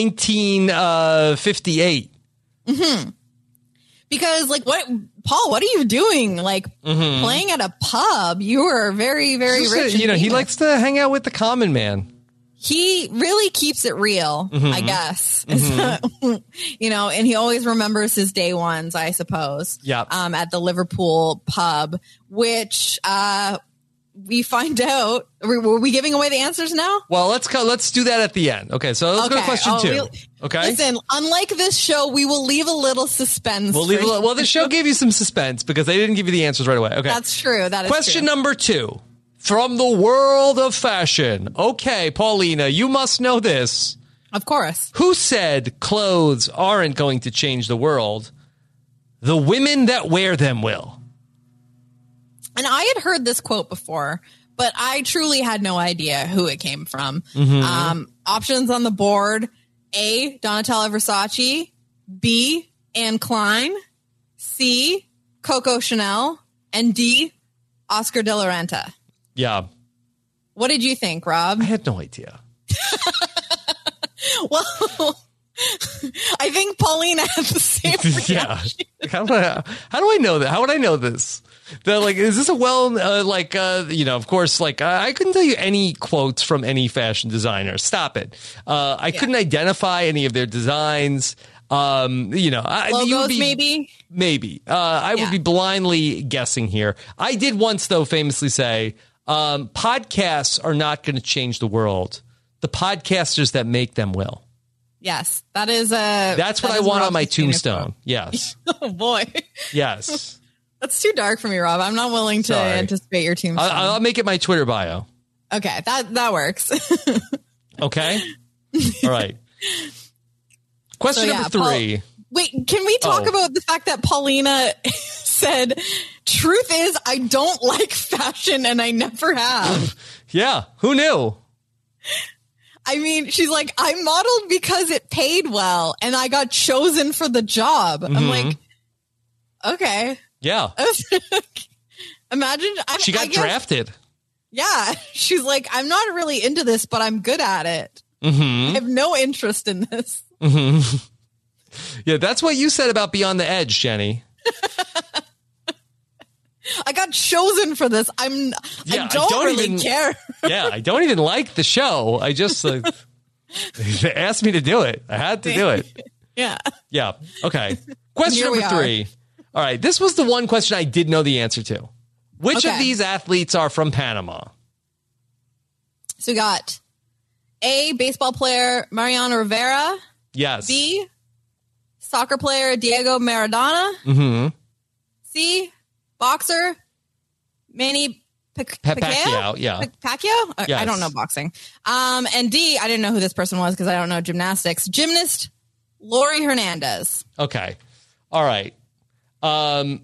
1958. Mm-hmm. Because like, Paul, what are you doing? Like playing at a pub? You are very, very rich. He likes to hang out with the common man. He really keeps it real, I guess. And he always remembers his day ones, I suppose. Yeah. At the Liverpool pub, which we find out. Were we giving away the answers now? Well, let's do that at the end. Okay, so let's go to question 2. Okay. Listen, unlike this show, we will leave a little suspense. Well, the show gave you some suspense because they didn't give you the answers right away. Okay. That's true. That is question true. number 2. From the world of fashion. Okay, Paulina, you must know this. Of course. Who said clothes aren't going to change the world? The women that wear them will. And I had heard this quote before, but I truly had no idea who it came from. Options on the board: A, Donatella Versace; B, Anne Klein; C, Coco Chanel; and D, Oscar de la Renta. Yeah. What did you think, Rob? I had no idea. Well, I think Paulina had the same reaction. Yeah. How do I know that? How would I know this? Is this a of course, I couldn't tell you any quotes from any fashion designer. Stop it. I couldn't identify any of their designs. Logos, maybe. I would be blindly guessing here. I did once, though, famously say, podcasts are not going to change the world. The podcasters that make them will. Yes, that's what I want on my tombstone. Yes. Oh boy. Yes. That's too dark for me, Rob. I'm not willing to anticipate your tombstone. I'll make it my Twitter bio. Okay, that works. Okay. All right. Question number 3. Wait, can we talk about the fact that Paulina said, truth is, I don't like fashion and I never have. Yeah. Who knew? I mean, she's like, I modeled because it paid well and I got chosen for the job. I'm like, okay. Yeah. Imagine. She got drafted. Yeah. She's like, I'm not really into this, but I'm good at it. I have no interest in this. Yeah, that's what you said about Beyond the Edge, Jenny. I got chosen for this. I don't really care. Yeah, I don't even like the show. I just they asked me to do it. I had to do it. Yeah. Yeah. Okay. Question number 3. All right. This was the one question I did know the answer to. Which of these athletes are from Panama? So we got A, baseball player Mariano Rivera. Yes. B, soccer player Diego Maradona. C, boxer Manny Pacquiao. Yeah. Pacquiao? Yes. I don't know boxing. And D, I didn't know who this person was because I don't know gymnastics. Gymnast Lori Hernandez. Okay. All right. Manny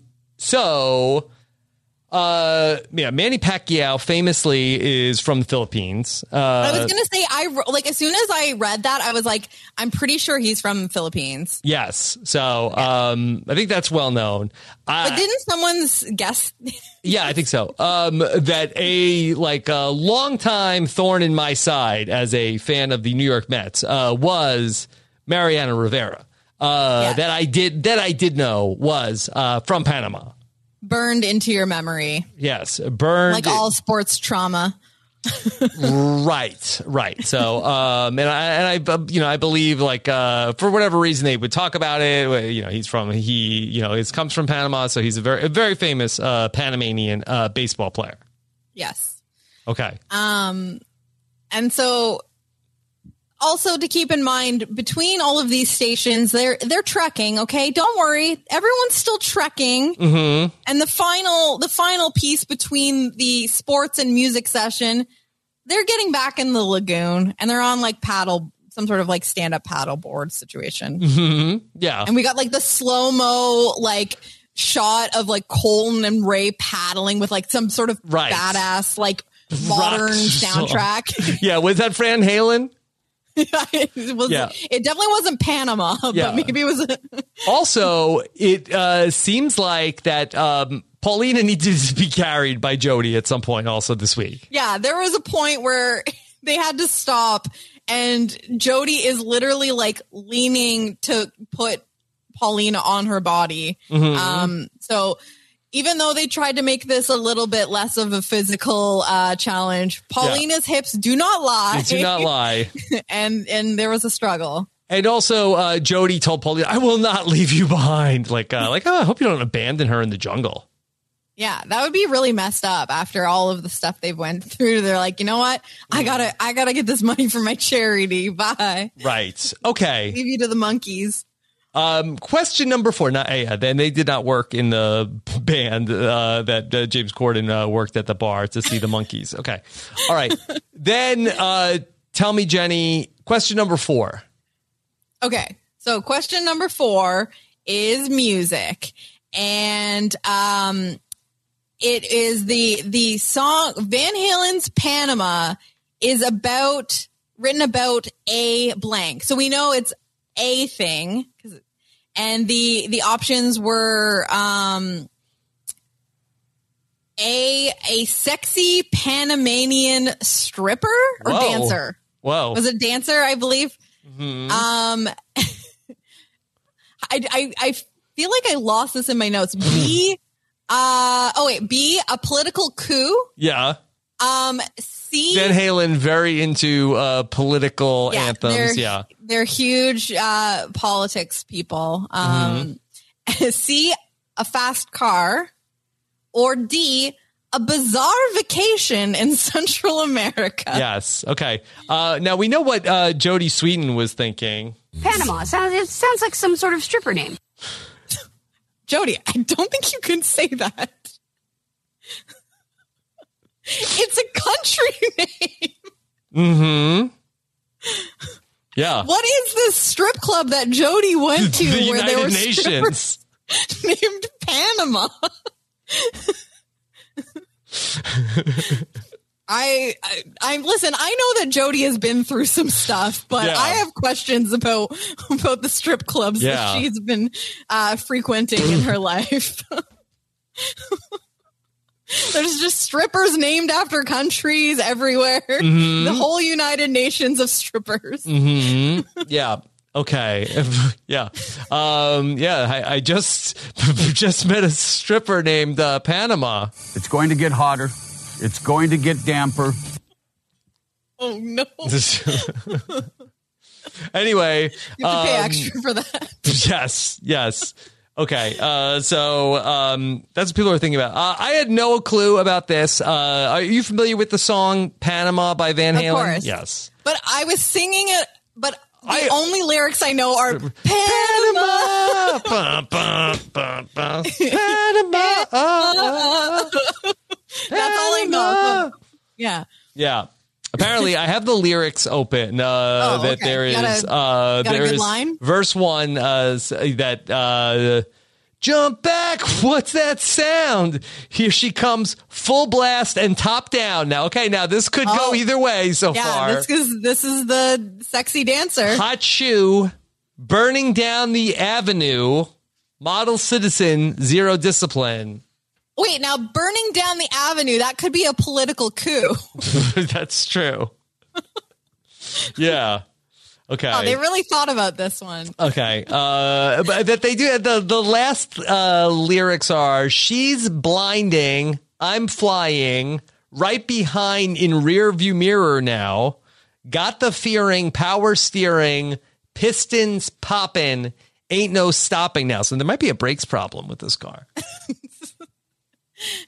Pacquiao famously is from the Philippines. I was going to say, as soon as I read that, I was like, I'm pretty sure he's from the Philippines. Yes. So, I think that's well known. But didn't someone guess? Yeah, I think so. That a longtime thorn in my side as a fan of the New York Mets, was Mariano Rivera. That I did know was, from Panama. Burned into your memory. Yes, burned. Like all sports trauma. Right. So, I believe for whatever reason they would talk about it. He comes from Panama, so he's a very famous Panamanian baseball player. Yes. Okay. And so also to keep in mind, between all of these stations, they're trekking. Okay, don't worry, everyone's still trekking. Mm-hmm. And the final piece between the sports and music session, they're getting back in the lagoon, and they're on like some sort of like stand-up paddle board situation. Mm-hmm. Yeah, and we got like the slow-mo like shot of like Colton and Ray paddling with like some sort of badass like modern soundtrack. Yeah, was that Van Halen? It definitely wasn't Panama, but maybe it was. Also, it seems like that Paulina needed to be carried by Jody at some point also this week. Yeah, there was a point where they had to stop, and Jody is literally like leaning to put Paulina on her body. Mm-hmm. So even though they tried to make this a little bit less of a physical challenge, Paulina's hips do not lie. They do not lie. and there was a struggle. And also, Jody told Paulina, "I will not leave you behind." Like, oh, I hope you don't abandon her in the jungle. Yeah, that would be really messed up after all of the stuff they've went through. They're like, you know what? I gotta get this money for my charity. Bye. Right. Okay. Leave you to the monkeys. Question number 4. Then they did not work in the band that James Corden worked at the bar to see the monkeys. Okay. All right. Then tell me, Jenny, question number 4. Okay. So question number 4 is music. And it is the song Van Halen's Panama is written about a blank. So we know it's a thing, and the options were a sexy Panamanian stripper or dancer. Whoa. Was it dancer, I believe? Mm-hmm. I feel like I lost this in my notes. B, a political coup. Yeah. C, Van Halen very into political anthems. They're huge politics people. C, a fast car, or D, a bizarre vacation in Central America. Yes. Okay. Now we know what Jodie Sweetin was thinking. Panama. It sounds like some sort of stripper name. Jody, I don't think you can say that. It's a country name. Mm-hmm. Yeah. What is this strip club that Jody went to the where United there were Nations named Panama? Listen, I know that Jody has been through some stuff, but I have questions about the strip clubs that she's been frequenting in her life. There's just strippers named after countries everywhere. Mm-hmm. The whole United Nations of strippers. Mm-hmm. Yeah. Okay. Yeah. I just met a stripper named Panama. It's going to get hotter. It's going to get damper. Oh, no. Anyway. You have to pay extra for that. Yes. Okay. So that's what people are thinking about. I had no clue about this. Are you familiar with the song Panama by Van Halen? Of course. Yes. But I was singing it, but the only lyrics I know are Panama. Panama. That's all I know. Yeah. Yeah. Apparently, I have the lyrics open. That there is there is line? Verse 1 that jump back. What's that sound? Here she comes, full blast and top down. Now, this could go either way so far. This is the sexy dancer. Hot shoe, burning down the avenue, model citizen, zero discipline. Wait, now burning down the avenue, that could be a political coup. That's true. Yeah. Okay. Oh, they really thought about this one. Okay. But that they do. The last lyrics are, she's blinding, I'm flying, right behind in rear view mirror now, got the fearing, power steering, pistons popping, ain't no stopping now. So there might be a brakes problem with this car.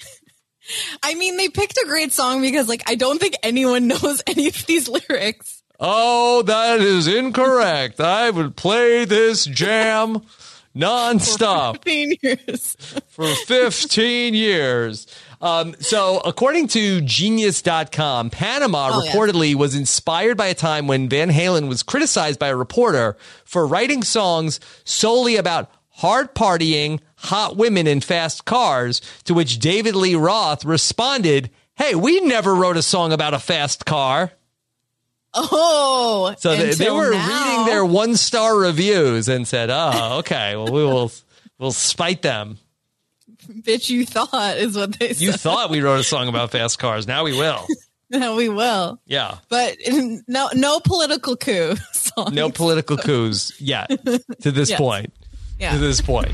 I mean, they picked a great song because, I don't think anyone knows any of these lyrics. Oh, that is incorrect. I would play this jam nonstop 15 years. for 15 years. So according to Genius.com, Panama reportedly was inspired by a time when Van Halen was criticized by a reporter for writing songs solely about hard partying, hot women, and fast cars, to which David Lee Roth responded, "Hey, we never wrote a song about a fast car." Oh, so they were reading their 1-star reviews and said, "Oh, okay, well, we'll spite them." Bitch, you thought is what they said. You thought we wrote a song about fast cars. Now we will. Now we will. Yeah. But no political coup songs. No political coups yet to this point. Yeah. To this point.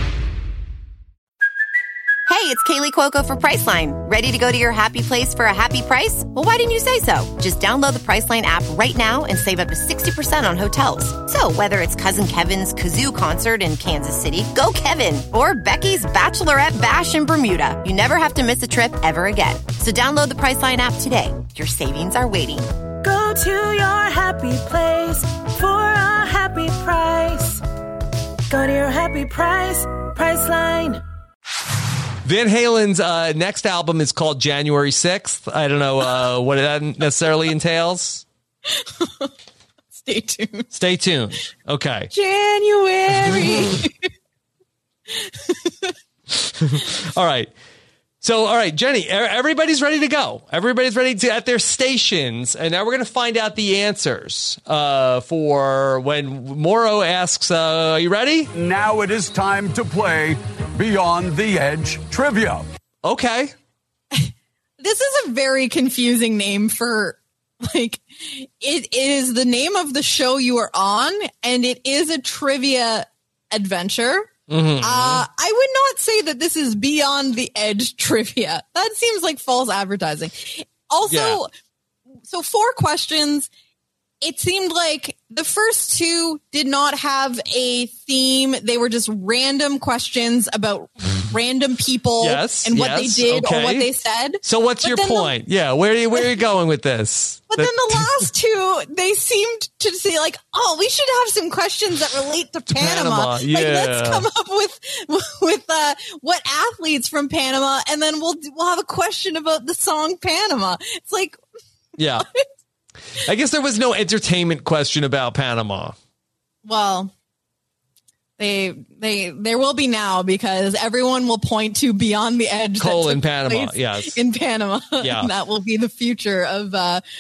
Hey, it's Kaylee Cuoco for Priceline. Ready to go to your happy place for a happy price? Well, why didn't you say so? Just download the Priceline app right now and save up to 60% on hotels. So whether it's Cousin Kevin's Kazoo Concert in Kansas City, go Kevin, or Becky's Bachelorette Bash in Bermuda, you never have to miss a trip ever again. So download the Priceline app today. Your savings are waiting. Go to your happy place for a happy price. Go to your happy price, Priceline. Van Halen's next album is called January 6th. I don't know what that necessarily entails. Stay tuned. Stay tuned. Okay. January. All right. So, all right, Jenny, everybody's ready to go. Everybody's ready to at their stations. And now we're going to find out the answers for when Morrow asks, are you ready? Now it is time to play Beyond the Edge Trivia. Okay. This is a very confusing name for, like, it is the name of the show you are on, and it is a trivia adventure. Mm-hmm. I would not say that this is Beyond the Edge trivia. That seems like false advertising. Also, so 4 questions. It seemed like the first 2 did not have a theme. They were just random questions about random people and what they did or what they said. So what's your point? Where are you going with this? But then the last 2, they seemed to say like, oh, we should have some questions that relate to Panama. Yeah. Like, let's come up with what athletes from Panama, and then we'll have a question about the song Panama. It's like, yeah. What? I guess there was no entertainment question about Panama. Well, there will be now, because everyone will point to Beyond the Edge. In Panama, yes. In Panama. Yeah. That will be the future of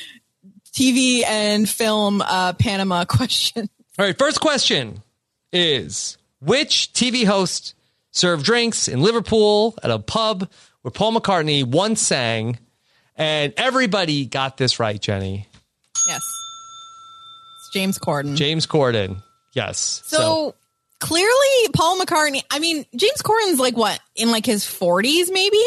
TV and film Panama question. All right, first question is, which TV host served drinks in Liverpool at a pub where Paul McCartney once sang? And everybody got this right, Jenny. Yes. It's James Corden. James Corden. Yes. So clearly Paul McCartney, I mean, James Corden's like what, in like his 40s maybe?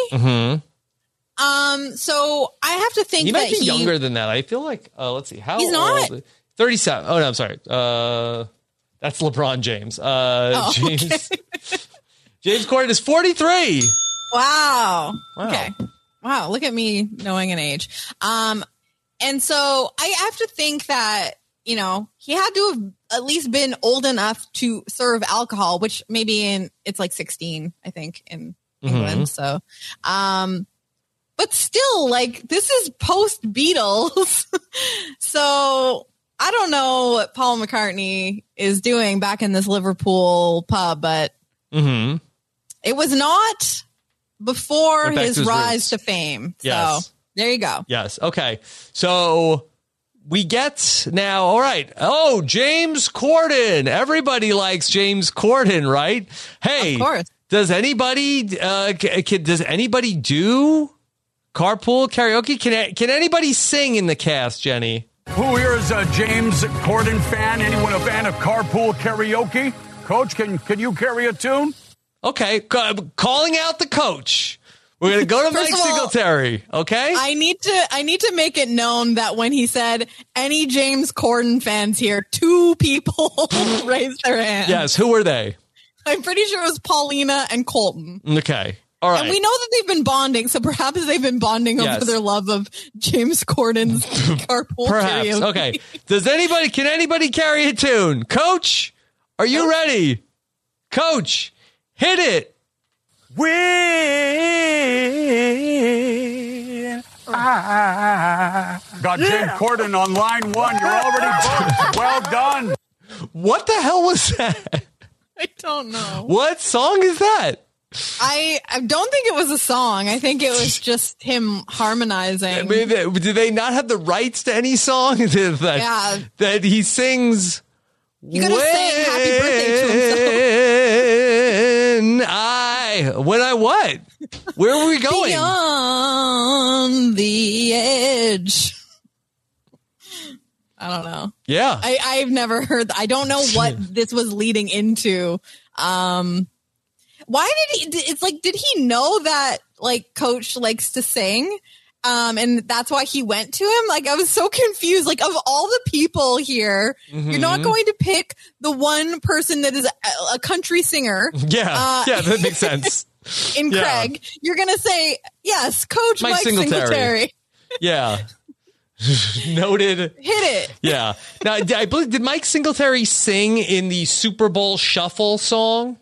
Mm-hmm. So I have to think he might be younger than that. I feel like, let's see. How he's not. old? 37. Oh, no, I'm sorry. That's LeBron James. James. Okay. James Corden is 43. Wow. Okay. Wow. Look at me knowing an age. And so I have to think that, you know, he had to have at least been old enough to serve alcohol, which maybe it's like 16, I think, in England. So, but still, like, this is post Beatles. So I don't know what Paul McCartney is doing back in this Liverpool pub, but it was not before his rise to fame. Yes. So there you go. Yes. Okay. So we get now. All right. Oh, James Corden. Everybody likes James Corden, right? Hey, of course. Does anybody do carpool karaoke? Can anybody sing in the cast, Jenny? Who here is a James Corden fan? Anyone a fan of carpool karaoke? Coach, can you carry a tune? Okay. Calling out the coach. We're going to go to Mike Singletary, okay? I need to make it known that when he said any James Corden fans here, 2 people raised their hands. Yes, who were they? I'm pretty sure it was Paulina and Colton. Okay. All right. And we know that they've been bonding, so perhaps they've been bonding over their love of James Corden's carpool Perhaps. karaoke. Okay. Can anybody carry a tune? Coach, are you ready? Coach, hit it. When I got James Corden on line 1. You're already booked. Well done. What the hell was that? I don't know. What song is that? I don't think it was a song. I think it was just him harmonizing. I mean, do they not have the rights to any song that he sings? You gotta sing happy birthday to himself. When I what? Where were we going? Beyond the edge. I don't know. Yeah. I've never heard. I don't know what this was leading into. Why did he? It's like, did he know that like Coach likes to sing? And that's why he went to him. Like, I was so confused. Like, of all the people here, you're not going to pick the one person that is a country singer. Yeah. That makes sense. In Craig, you're going to say, yes, Coach Mike Singletary. Yeah. Noted. Hit it. Yeah. Now, I believe, did Mike Singletary sing in the Super Bowl Shuffle song?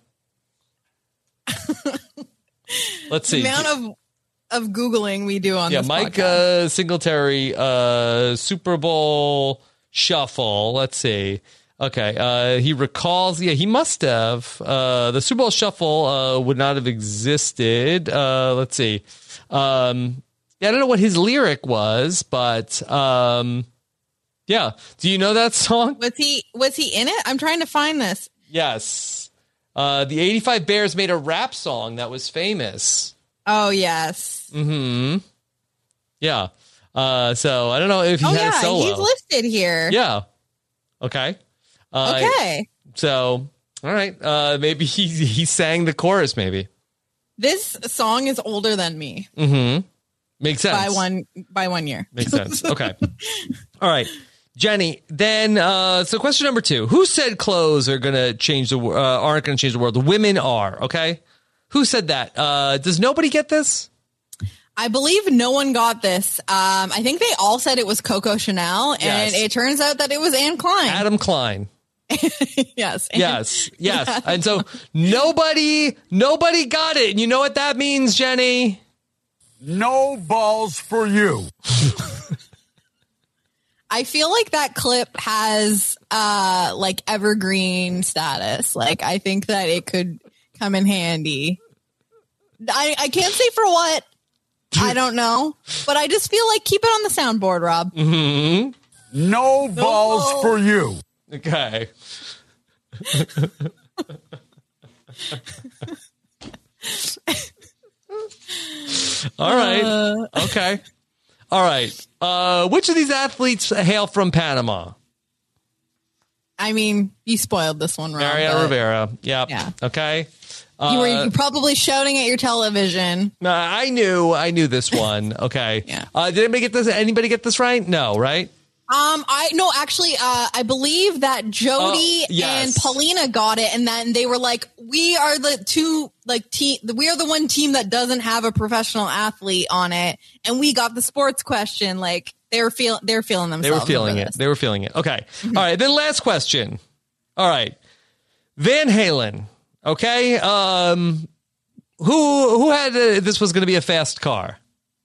Let's see. The amount of Googling we do on this Mike Singletary Super Bowl Shuffle. Let's see. Okay. He recalls. Yeah, he must have. The Super Bowl Shuffle would not have existed. Let's see. I don't know what his lyric was, but yeah. Do you know that song? Was he in it? I'm trying to find this. Yes. The 85 Bears made a rap song that was famous. Oh, yes. Mm-hmm. Yeah. So I don't know if he had a solo. He's listed here. Yeah. Okay. Okay. So, all right. Maybe he sang the chorus, maybe. This song is older than me. Mm-hmm. Makes sense. By 1 year. Makes sense. Okay. All right. Jenny, then, so question number 2. Who said clothes are going to change aren't going to change the world? The women are, okay? Who said that? Does nobody get this? I believe no one got this. I think they all said it was Coco Chanel, and it turns out that it was Anne Klein. Adam Klein. Yes. Yes. And so nobody got it. And you know what that means, Jenny? No balls for you. I feel like that clip has like evergreen status. Like, I think that it could come in handy. I can't say for what. I don't know. But I just feel like keep it on the soundboard, Rob. Mm-hmm. No balls for you. Okay. All right. Okay. All right. Which of these athletes hail from Panama? I mean, you spoiled this one, Rob. Mariano Rivera. Yep. Yeah. Okay. You were probably shouting at your television. No, I knew this one. Okay. Yeah. Did anybody get this right? No, right? I believe that Jody and Paulina got it, and then they were like, "We are the we are the one team that doesn't have a professional athlete on it," and we got the sports question. Like they're feeling themselves. They were feeling it. They were feeling it. Okay. Mm-hmm. All right. Then last question. All right. Van Halen. Okay. Who had this was going to be a fast car?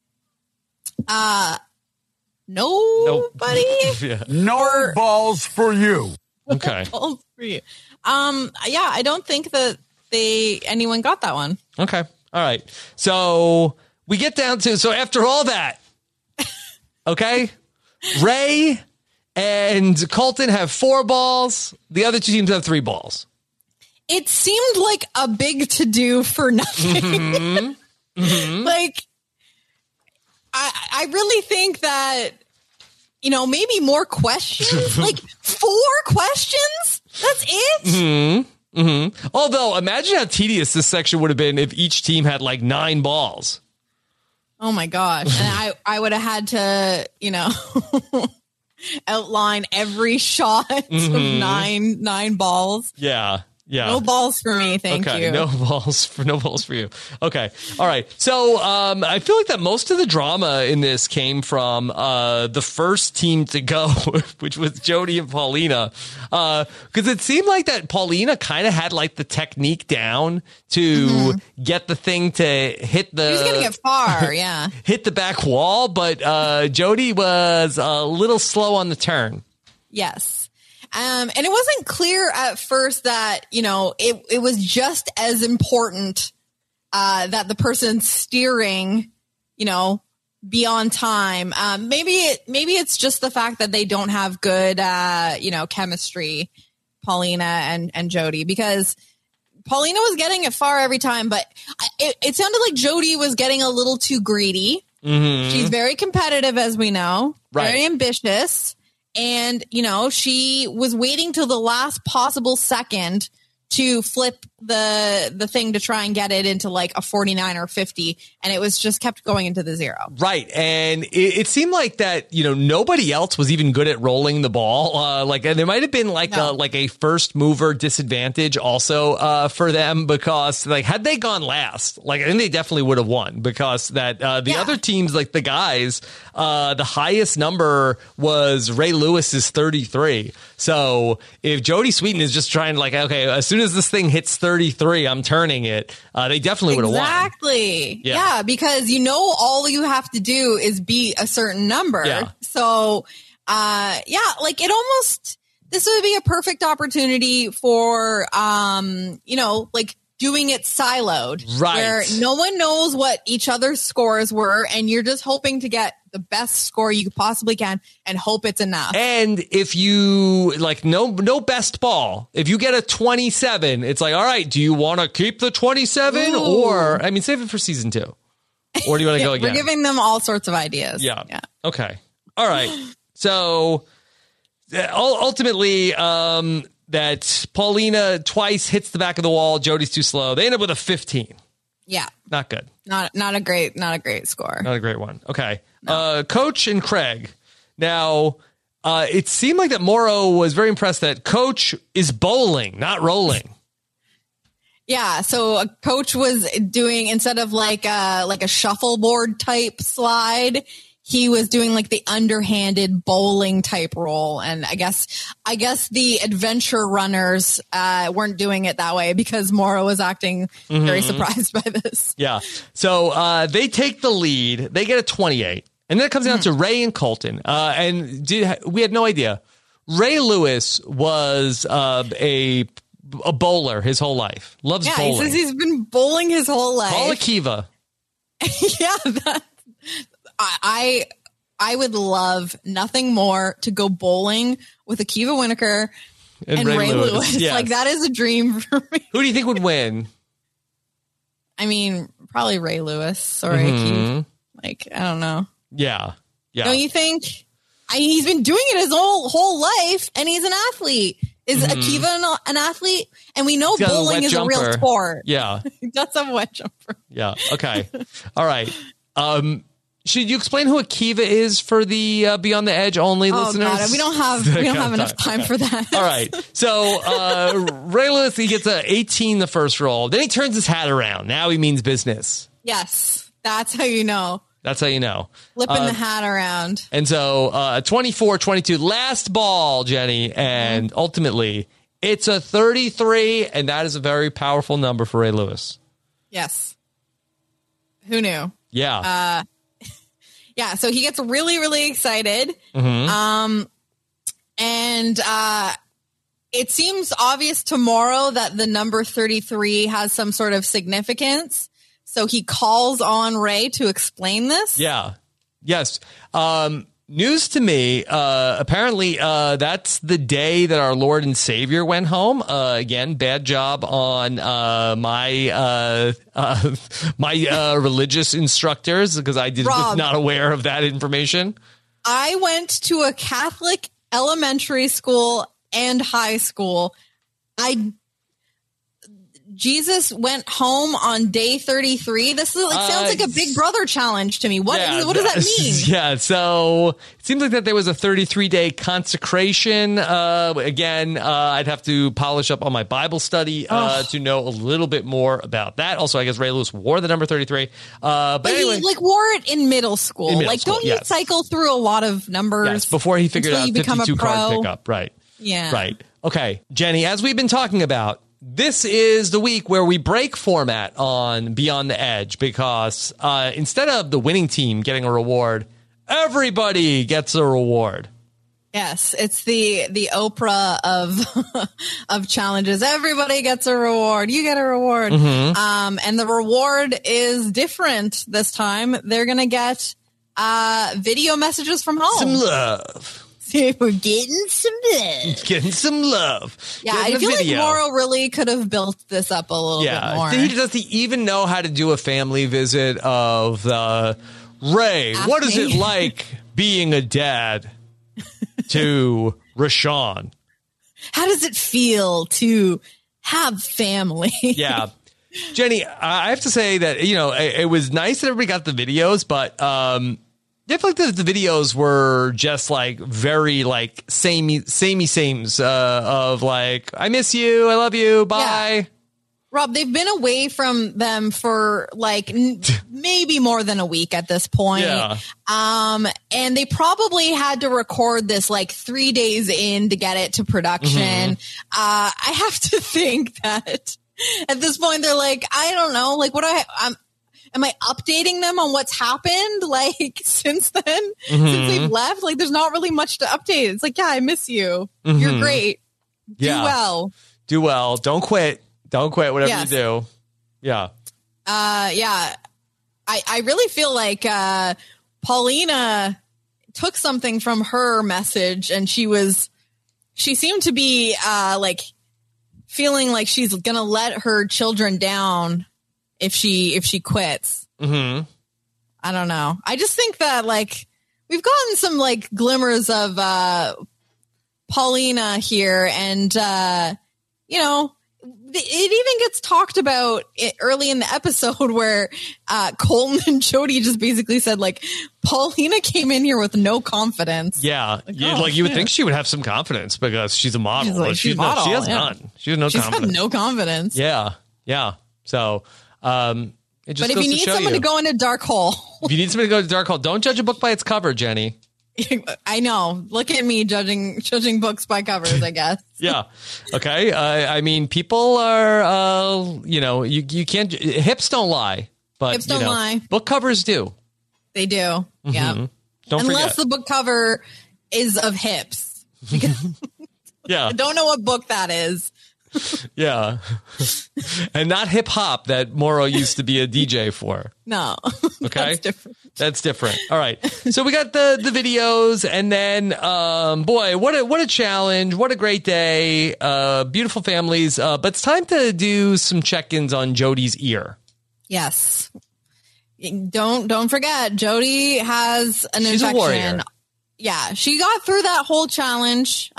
Nobody. Yeah. No balls for you. Okay. Balls for you. Yeah, I don't think that anyone got that one. Okay. All right. So we get down to, so after all that, okay, Ray and Colton have 4 balls. The other 2 teams have 3 balls. It seemed like a big to-do for nothing. Mm-hmm. Mm-hmm. Like, I really think that, maybe more questions. Like 4 questions? That's it? Mm-hmm. Mm-hmm. Although, imagine how tedious this section would have been if each team had like 9 balls. Oh my gosh. And I would have had to, outline every shot of 9 balls. Yeah. Yeah. No balls for me. Thank you. No balls for you. Okay. All right. So I feel like that most of the drama in this came from the first team to go, which was Jody and Paulina. Because it seemed like that Paulina kind of had like the technique down to get the thing to hit the... He was going to get far, yeah. hit the back wall, but Jody was a little slow on the turn. Yes. And it wasn't clear at first that, it was just as important that the person steering, be on time. Maybe it's just the fact that they don't have good, chemistry, Paulina and Jody, because Paulina was getting it far every time, but it sounded like Jody was getting a little too greedy. Mm-hmm. She's very competitive, as we know, very ambitious. And, she was waiting till the last possible second to flip the thing to try and get it into like a 49 or 50. And it was just kept going into the zero. Right. And it seemed like that, nobody else was even good at rolling the ball. There might have been a first mover disadvantage also for them, because had they gone last, I think they definitely would have won, because that the other teams, like the guys, the highest number was Ray Lewis's 33. So if Jody Sweeten is just trying okay, as soon as this thing hits 33, I'm turning it. They definitely would have won. Exactly. Yeah, because all you have to do is beat a certain number. Yeah. So, it almost, this would be a perfect opportunity for, doing it siloed. Right. Where no one knows what each other's scores were, and you're just hoping to get the best score you possibly can and hope it's enough. And if you no best ball, if you get a 27, it's all right, do you want to keep the 27 or save it for season 2? Or do you want to go again? We're giving them all sorts of ideas. Yeah. Okay. All right. So ultimately, that Paulina twice hits the back of the wall. Jody's too slow. They end up with a 15. Yeah. Not good. Not a great score. Not a great one. Okay. No. Coach and Craig. Now, it seemed like that Mauro was very impressed that Coach is bowling, not rolling. Yeah. So Coach was doing, instead of like a shuffleboard type slide, he was doing the underhanded bowling type roll. And I guess the adventure runners weren't doing it that way, because Mauro was acting very surprised by this. Yeah. So they take the lead. They get a 28. And then it comes down to Ray and Colton. We had no idea. Ray Lewis was a bowler his whole life. Loves bowling. He says he's been bowling his whole life. Call Akiva. Yeah. I would love nothing more to go bowling with Akiva Winokur and Ray Lewis. Yes. That is a dream for me. Who do you think would win? Probably Ray Lewis or Akiva. I don't know. Yeah. Don't you think? He's been doing it his whole life, and he's an athlete. Is Akiva an athlete? And we know bowling is a real sport. Yeah. He does have a wet jumper. Yeah. Okay. All right. Should you explain who Akiva is for the Beyond the Edge only listeners? God, we don't have enough time for that. All right. So Ray Lewis, he gets an 18 the first roll. Then he turns his hat around. Now he means business. Yes. That's how you know. Flipping the hat around. And so 24-22, last ball, Jenny. And ultimately, it's a 33. And that is a very powerful number for Ray Lewis. Yes. Who knew? Yeah. Yeah. So he gets really, really excited. And it seems obvious to Mauro that the number 33 has some sort of significance. So he calls on Ray to explain this. Yeah. Yes. News to me. Apparently, that's the day that our Lord and Savior went home. Again, bad job on my religious instructors, because I was not aware of that information. I went to a Catholic elementary school and high school. Jesus went home on day 33. This is sounds like a Big Brother challenge to me. What does that mean? Yeah, so it seems like that there was a 33-day consecration. Again, I'd have to polish up on my Bible study to know a little bit more about that. Also, I guess Ray Lewis wore the number 33. But anyway, he wore it in middle school. Don't you cycle through a lot of numbers? Yes, before he figured out 52 card pickup. Right. Yeah. Right. Okay, Jenny, as we've been talking about, this is the week where we break format on Beyond the Edge because instead of the winning team getting a reward, everybody gets a reward. Yes, it's the Oprah of challenges. Everybody gets a reward. You get a reward. And the reward is different this time. They're going to get video messages from home. Some love. We're getting some love. Getting some love. Yeah, I feel like Mauro really could have built this up a little bit more. Does he even know how to do a family visit of Ray? What is it like being a dad to Rashawn? How does it feel to have family? Yeah. Jenny, I have to say that, it was nice that everybody got the videos, but I feel like the videos were just like very like samey of like, I miss you, I love you, bye. Yeah. Rob, they've been away from them for like maybe more than a week at this point. Yeah. And they probably had to record this like 3 days in to get it to production. I have to think that at this point they're like, I don't know, like am I updating them on what's happened like since then, since they've left? Like there's not really much to update. It's like, yeah, I miss you. You're great. Yeah. Do well. Don't quit. Don't quit whatever you do. Yeah. I really feel like Paulina took something from her message and she seemed to be like feeling like she's going to let her children down if she quits. I don't know. I just think that like we've gotten some like glimmers of Paulina here and it even gets talked about early in the episode where Colton and Jody just basically said like Paulina came in here with no confidence. Yeah, you would think she would have some confidence because she's a model. She has none. She has no confidence. She's got no confidence. Yeah. So, but if you need someone to go into dark hole, don't judge a book by its cover, Jenny. I know. Look at me judging books by covers, I guess. Yeah. Okay. I mean, people are, you can't, hips don't lie, but hips don't lie. Book covers do. They do. Yeah. Unless the book cover is of hips. Yeah. I don't know what book that is. Yeah. And not hip hop that Mauro used to be a DJ for. No. Okay. That's different. All right. So we got the videos and then boy, what a challenge. What a great day. Beautiful families. But it's time to do some check-ins on Jody's ear. Yes. Don't forget, Jody has an infection. She's a warrior. Yeah. She got through that whole challenge.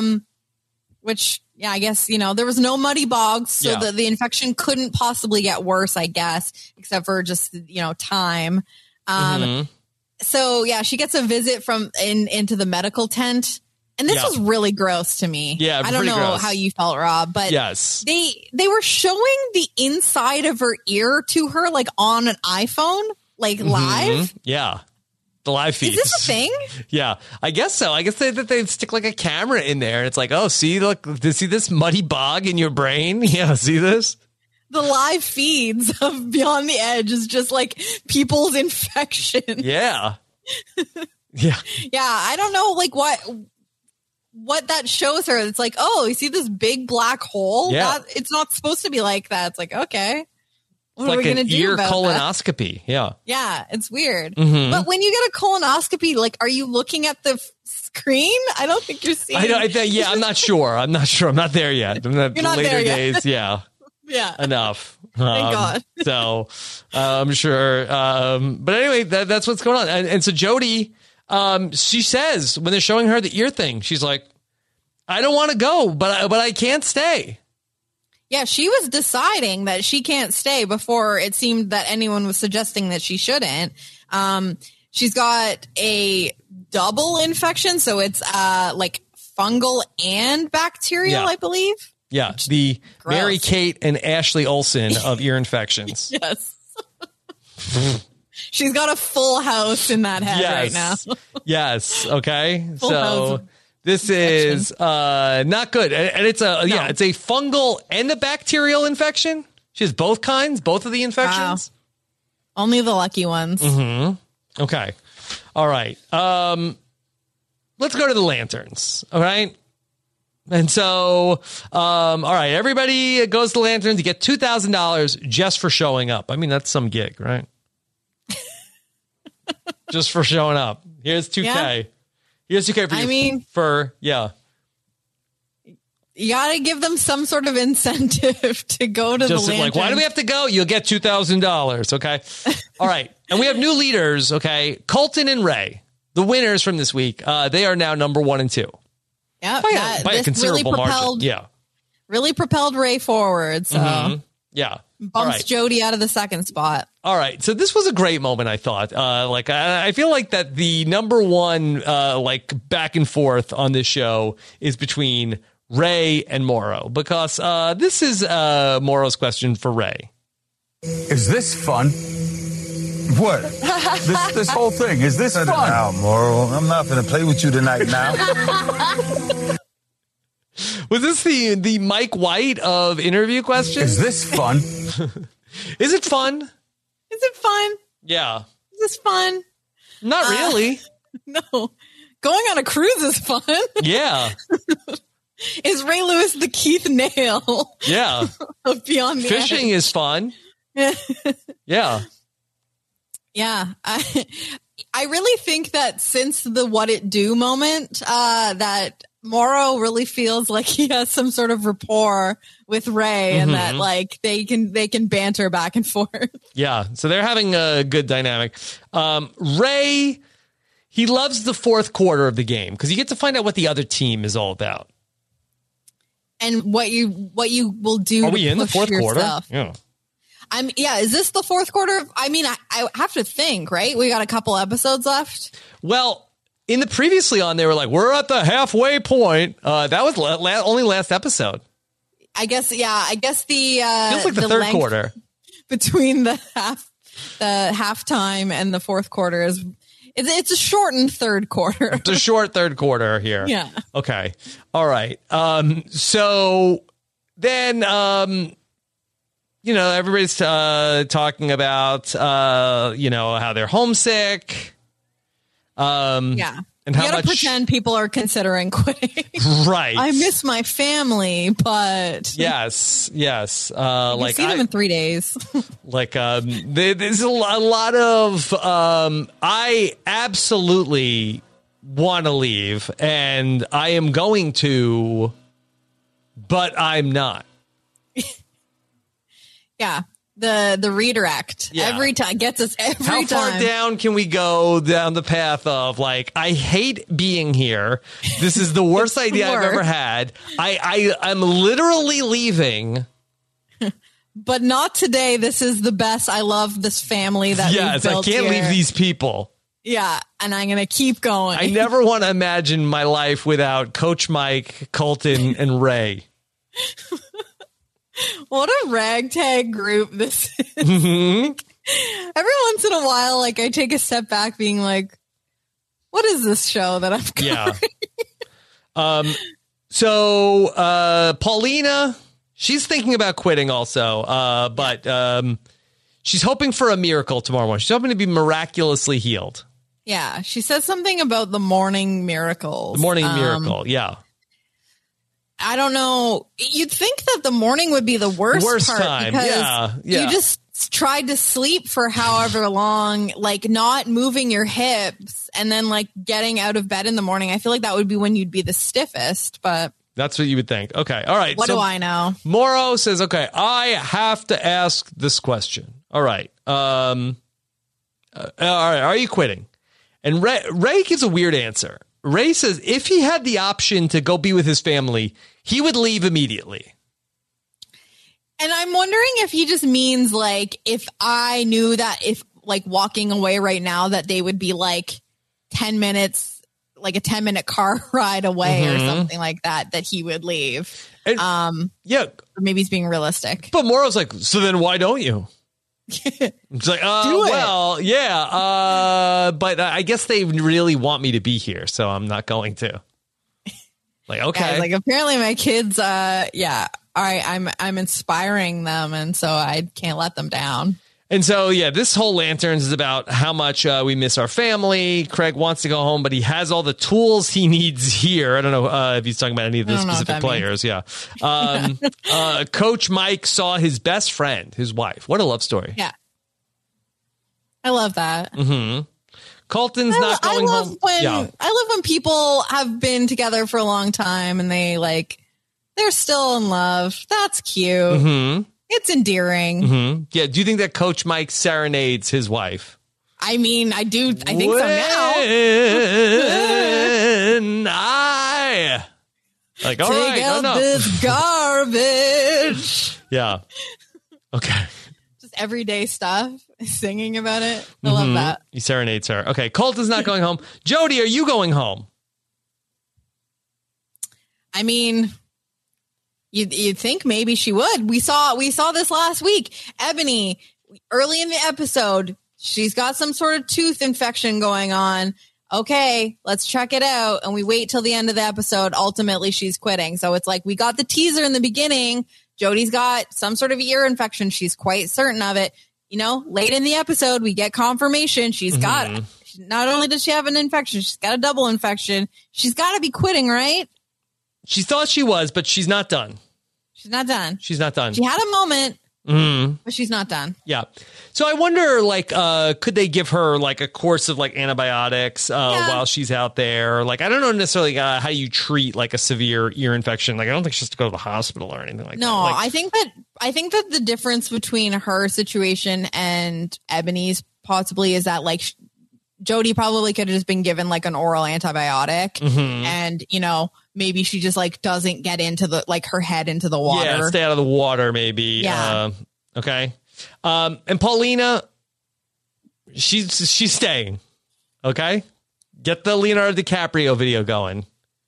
Which, yeah, I guess, there was no muddy bogs, so the infection couldn't possibly get worse, I guess, except for just, time. So, yeah, she gets a visit into the medical tent. And this was really gross to me. Yeah, I don't know gross. how you felt, Rob, but yes. They were showing the inside of her ear to her, like on an iPhone, like live. Yeah. The live feeds. Is this a thing? Yeah, I guess so. I guess they stick like a camera in there. And it's like, oh, see this muddy bog in your brain? Yeah, see this? The live feeds of Beyond the Edge is just like people's infection. Yeah. Yeah. Yeah, I don't know like what that shows her. It's like, oh, you see this big black hole? Yeah. It's not supposed to be like that. It's like, okay. What it's are like we going to do ear about colonoscopy. That? Yeah. Yeah, it's weird. But when you get a colonoscopy, like, are you looking at the screen? I don't think you're seeing. I'm not sure. I'm not there yet. I'm not, you're not later there yet. days. Yeah. Yeah. Enough. Thank God. So I'm sure. But anyway, that's what's going on. And so Jody, she says when they're showing her the ear thing, she's like, I don't want to go, but I can't stay. Yeah, she was deciding that she can't stay before it seemed that anyone was suggesting that she shouldn't. She's got a double infection, so it's like fungal and bacterial, I believe. Yeah, the Gross. Mary-Kate and Ashley Olsen of ear infections. Yes. She's got a full house in that head right now. Yes. Okay. Full so house. this is not good. And it's it's a fungal and a bacterial infection. She has both kinds, both of the infections. Wow. Only the lucky ones. Mm-hmm. Okay. All right. Let's go to the lanterns. All right. And so, all right, everybody goes to Lanterns. You get $2,000 just for showing up. I mean, that's some gig, right? Just for showing up. Here's $2K. Yeah. Here's $2K for you got to give them some sort of incentive to go to just the Lanterns. like, why do we have to go? You'll get $2,000. Okay. All right. And we have new leaders. Okay. Colton and Ray, the winners from this week. They are now number 1 and 2. Yeah, by a considerable margin. Yeah. Really propelled Ray forward. So yeah. Bumps Jody out of the second spot. All right. So this was a great moment, I thought. I feel like that the number one back and forth on this show is between Ray and Mauro, because this is Mauro's question for Ray. Is this fun? What? this whole thing, is this fun? Now, Mauro, I'm not going to play with you tonight now. Was this the Mike White of interview questions? Is this fun? Is it fun? Is it fun? Yeah. Is this fun? Not really. No. Going on a cruise is fun. Yeah. Is Ray Lewis the Keith Nail? Yeah. Of Beyond the Fishing Edge? is fun. Yeah. Yeah. I really think that since the What It Do moment, that Mauro really feels like he has some sort of rapport with Ray and that like they can banter back and forth. Yeah. So they're having a good dynamic. Ray, he loves the fourth quarter of the game because you get to find out what the other team is all about. And what you will do. Are we in the fourth quarter? Yeah. Is this the fourth quarter? I mean, I have to think, right? We got a couple episodes left. Well, in the previously on, they were like, we're at the halfway point. That was only last episode. I guess, yeah. I guess the feels like the third quarter between the halftime and the fourth quarter is it's a shortened third quarter. It's a short third quarter here. Yeah. Okay. All right. So then, everybody's talking about, how they're homesick. Yeah. And how you gotta much pretend people are considering quitting. Right. I miss my family, but yes. see them in 3 days. There's a lot of I absolutely want to leave, and I am going to, but I'm not. Yeah. The redirect every time gets us every time. How far down can we go down the path of like, I hate being here. This is the worst idea I've ever had. I'm literally leaving. But not today. This is the best. I love this family that we've built I can't here. leave these people. Yeah, and I'm going to keep going. I never want to imagine my life without Coach Mike, Colton, and Ray. What a ragtag group this is. Mm-hmm. Every once in a while, like I take a step back being like, what is this show that I'm covering? Yeah. So Paulina, she's thinking about quitting also, but she's hoping for a miracle tomorrow morning. She's hoping to be miraculously healed. Yeah. She says something about the morning miracles. The morning miracle. Yeah. I don't know. You'd think that the morning would be the worst part time. Because yeah. you just tried to sleep for however long, like not moving your hips and then like getting out of bed in the morning. I feel like that would be when you'd be the stiffest, but that's what you would think. Okay. All right. What do I know? Mauro says, okay, I have to ask this question. All right. All right. Are you quitting? And Ray gives a weird answer. Ray says if he had the option to go be with his family, he would leave immediately. And I'm wondering if he just means like, if I knew that if like walking away right now, that they would be like 10 minutes, like a 10-minute car ride away or something like that he would leave. And, yeah. Or maybe he's being realistic. But Moro's like, so then why don't you? It's like, well, yeah. But I guess they really want me to be here, so I'm not going to. Like, okay. Yeah, like apparently my kids, I'm inspiring them, and so I can't let them down. And so, yeah, this whole Lanterns is about how much we miss our family. Craig wants to go home, but he has all the tools he needs here. I don't know if he's talking about any of the specific players. Means. Yeah. Coach Mike saw his best friend, his wife. What a love story. Yeah. I love that. Mm-hmm. Colton's not going home. I love when people have been together for a long time and they're still in love. That's cute. Mm-hmm. It's endearing. Mm-hmm. Yeah. Do you think that Coach Mike serenades his wife? I mean, I do. I think so now. Like, all Take right, out this garbage. Yeah. Okay. Just everyday stuff. Singing about it. I love that. He serenades her. Okay. Colton's not going home. Jody, are you going home? I mean, you'd think maybe she would. We saw this last week. Ebony, early in the episode, she's got some sort of tooth infection going on. Okay, let's check it out. And we wait till the end of the episode. Ultimately, she's quitting. So it's like we got the teaser in the beginning. Jody's got some sort of ear infection. She's quite certain of it. You know, late in the episode, we get confirmation. She's got, not only does she have an infection, she's got a double infection. She's got to be quitting, right? She thought she was, but she's not done. She's not done. She's not done. She had a moment, but she's not done. Yeah. So I wonder, like, could they give her like a course of like antibiotics while she's out there? Like, I don't know necessarily how you treat like a severe ear infection. Like, I don't think she has to go to the hospital or anything like that. No, I think that the difference between her situation and Ebony's possibly is that like Jody probably could have just been given like an oral antibiotic and, you know, maybe she just like doesn't get into the, like her head into the water. Yeah, stay out of the water maybe. Yeah. Okay. And Paulina, she's staying. Okay. Get the Leonardo DiCaprio video going.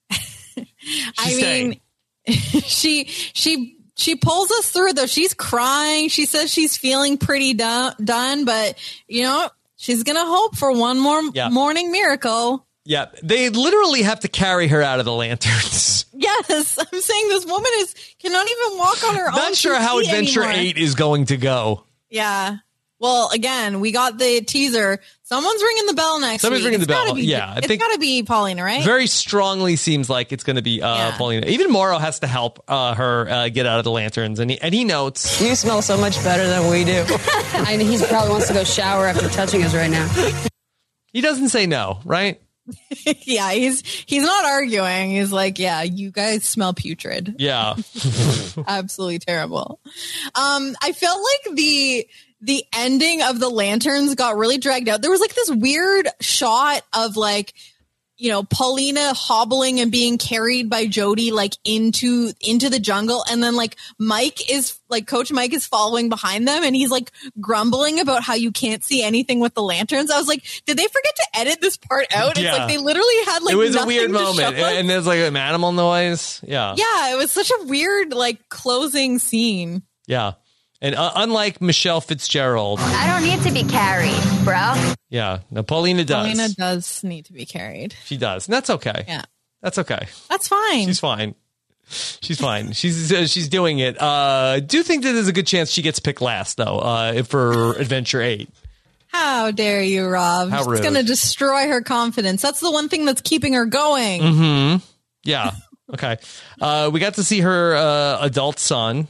She pulls us through though. She's crying. She says she's feeling pretty done, but you know, she's going to hope for one more morning miracle. Yeah. They literally have to carry her out of the Lanterns. Yes. I'm saying this woman cannot even walk on her own. Not sure how Adventure 8 is going to go. Yeah. Well, again, we got the teaser. Someone's ringing the bell next Somebody's week. ringing the bell. Yeah. It's got to be Paulina, right? Very strongly seems like it's going to be Paulina. Even Moro has to help her get out of the Lanterns. And he notes. You smell so much better than we do. I mean, he probably wants to go shower after touching us right now. He doesn't say no, right? Yeah, he's not arguing. He's like, yeah, you guys smell putrid. Yeah. Absolutely terrible. I felt like the ending of the Lanterns got really dragged out. There was like this weird shot of like, you know, Paulina hobbling and being carried by Jody like into the jungle, and then like Coach Mike is following behind them, and he's like grumbling about how you can't see anything with the lanterns. I was like, did they forget to edit this part out? It's like they literally had like, it was a weird moment, and there's like an animal noise. Yeah, it was such a weird like closing scene. Yeah. And unlike Michelle Fitzgerald, I don't need to be carried, bro. Yeah, no, Paulina does. Paulina does need to be carried. She does, and that's okay. Yeah, that's okay. That's fine. She's fine. She's fine. She's doing it. Do you think that there's a good chance she gets picked last though for Adventure 8? How dare you, Rob? How rude. It's going to destroy her confidence. That's the one thing that's keeping her going. Mm-hmm. Yeah. Okay. We got to see her adult son.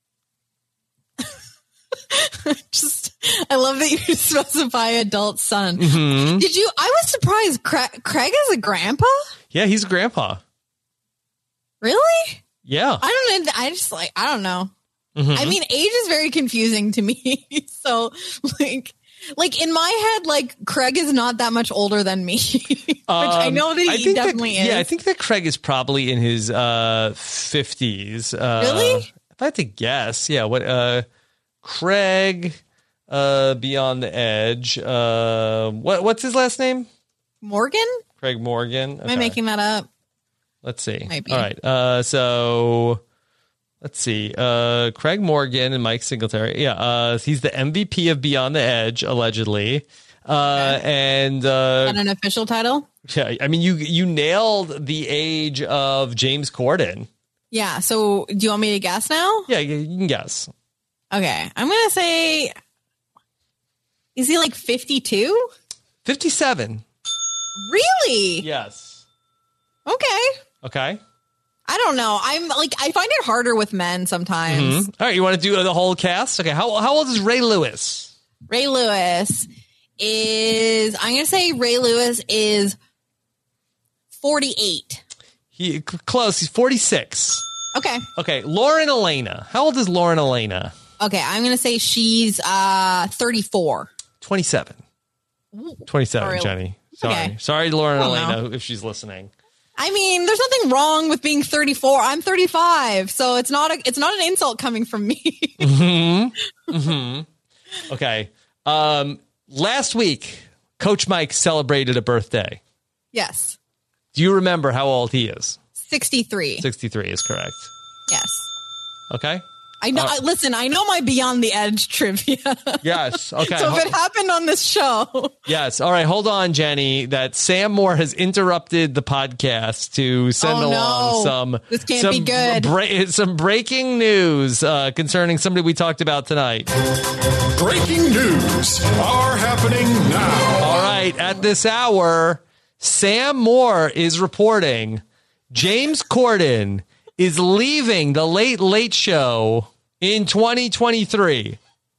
I love that you specify adult son. Mm-hmm. I was surprised. Craig is a grandpa? Yeah, he's a grandpa. Really? Yeah. I don't know. Mm-hmm. I mean, age is very confusing to me. So like in my head, like Craig is not that much older than me, which I know that he definitely is. Yeah, I think that Craig is probably in his 50s. Really? if I had to guess, what Craig Beyond the Edge. What's his last name? Morgan? Craig Morgan. Okay. Am I making that up? Let's see. Might be. All right. So let's see. Craig Morgan and Mike Singletary. Yeah. He's the MVP of Beyond the Edge, allegedly. And Is that an official title? Yeah. I mean, you nailed the age of James Corden. Yeah. So do you want me to guess now? Yeah, you can guess. Okay. I'm going to say, is he like 52? 57. Really? Yes. Okay. I don't know. I'm like, I find it harder with men sometimes. All right. You want to do the whole cast? Okay. How old is Ray Lewis? Ray Lewis is, I'm going to say Ray Lewis is 48. Close. He's 46. Okay. Lauren Elena. How old is Lauren Elena? Okay. I'm going to say she's 34. 27. 27, Sorry. Jenny. Okay. Sorry, Lauren Elena, if she's listening. I mean, there's nothing wrong with being 34. I'm 35, so it's not an insult coming from me. Okay. Last week, Coach Mike celebrated a birthday. Yes. Do you remember how old he is? 63. 63 is correct. Yes. Okay. I know. Listen, I know my Beyond the Edge trivia. Yes. Okay. So if it happened on this show. Yes. All right. Hold on, Jenny. That Sam Moore has interrupted the podcast to send along some. This can't be good. Some breaking news concerning somebody we talked about tonight. Breaking news are happening now. All right. At this hour, Sam Moore is reporting James Corden is leaving the Late Late Show in 2023.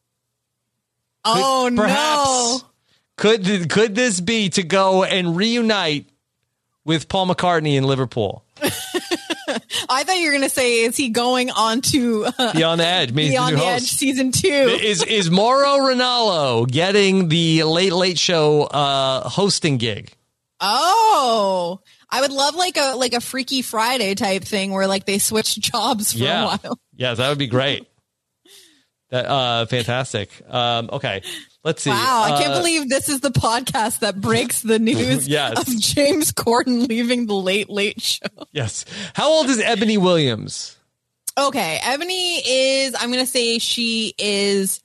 No. Could this be to go and reunite with Paul McCartney in Liverpool? I thought you were going to say, is he going on to Beyond the Edge? Beyond the Edge season 2? Is Mauro Ranallo getting the Late Late Show hosting gig? Oh, I would love like a Freaky Friday type thing where like they switch jobs for a while. Yeah, that would be great. That fantastic. Okay, let's see. Wow, I can't believe this is the podcast that breaks the news Yes. of James Corden leaving the Late Late Show. Yes. How old is Ebony Williams? Okay, Ebony is, I'm going to say she is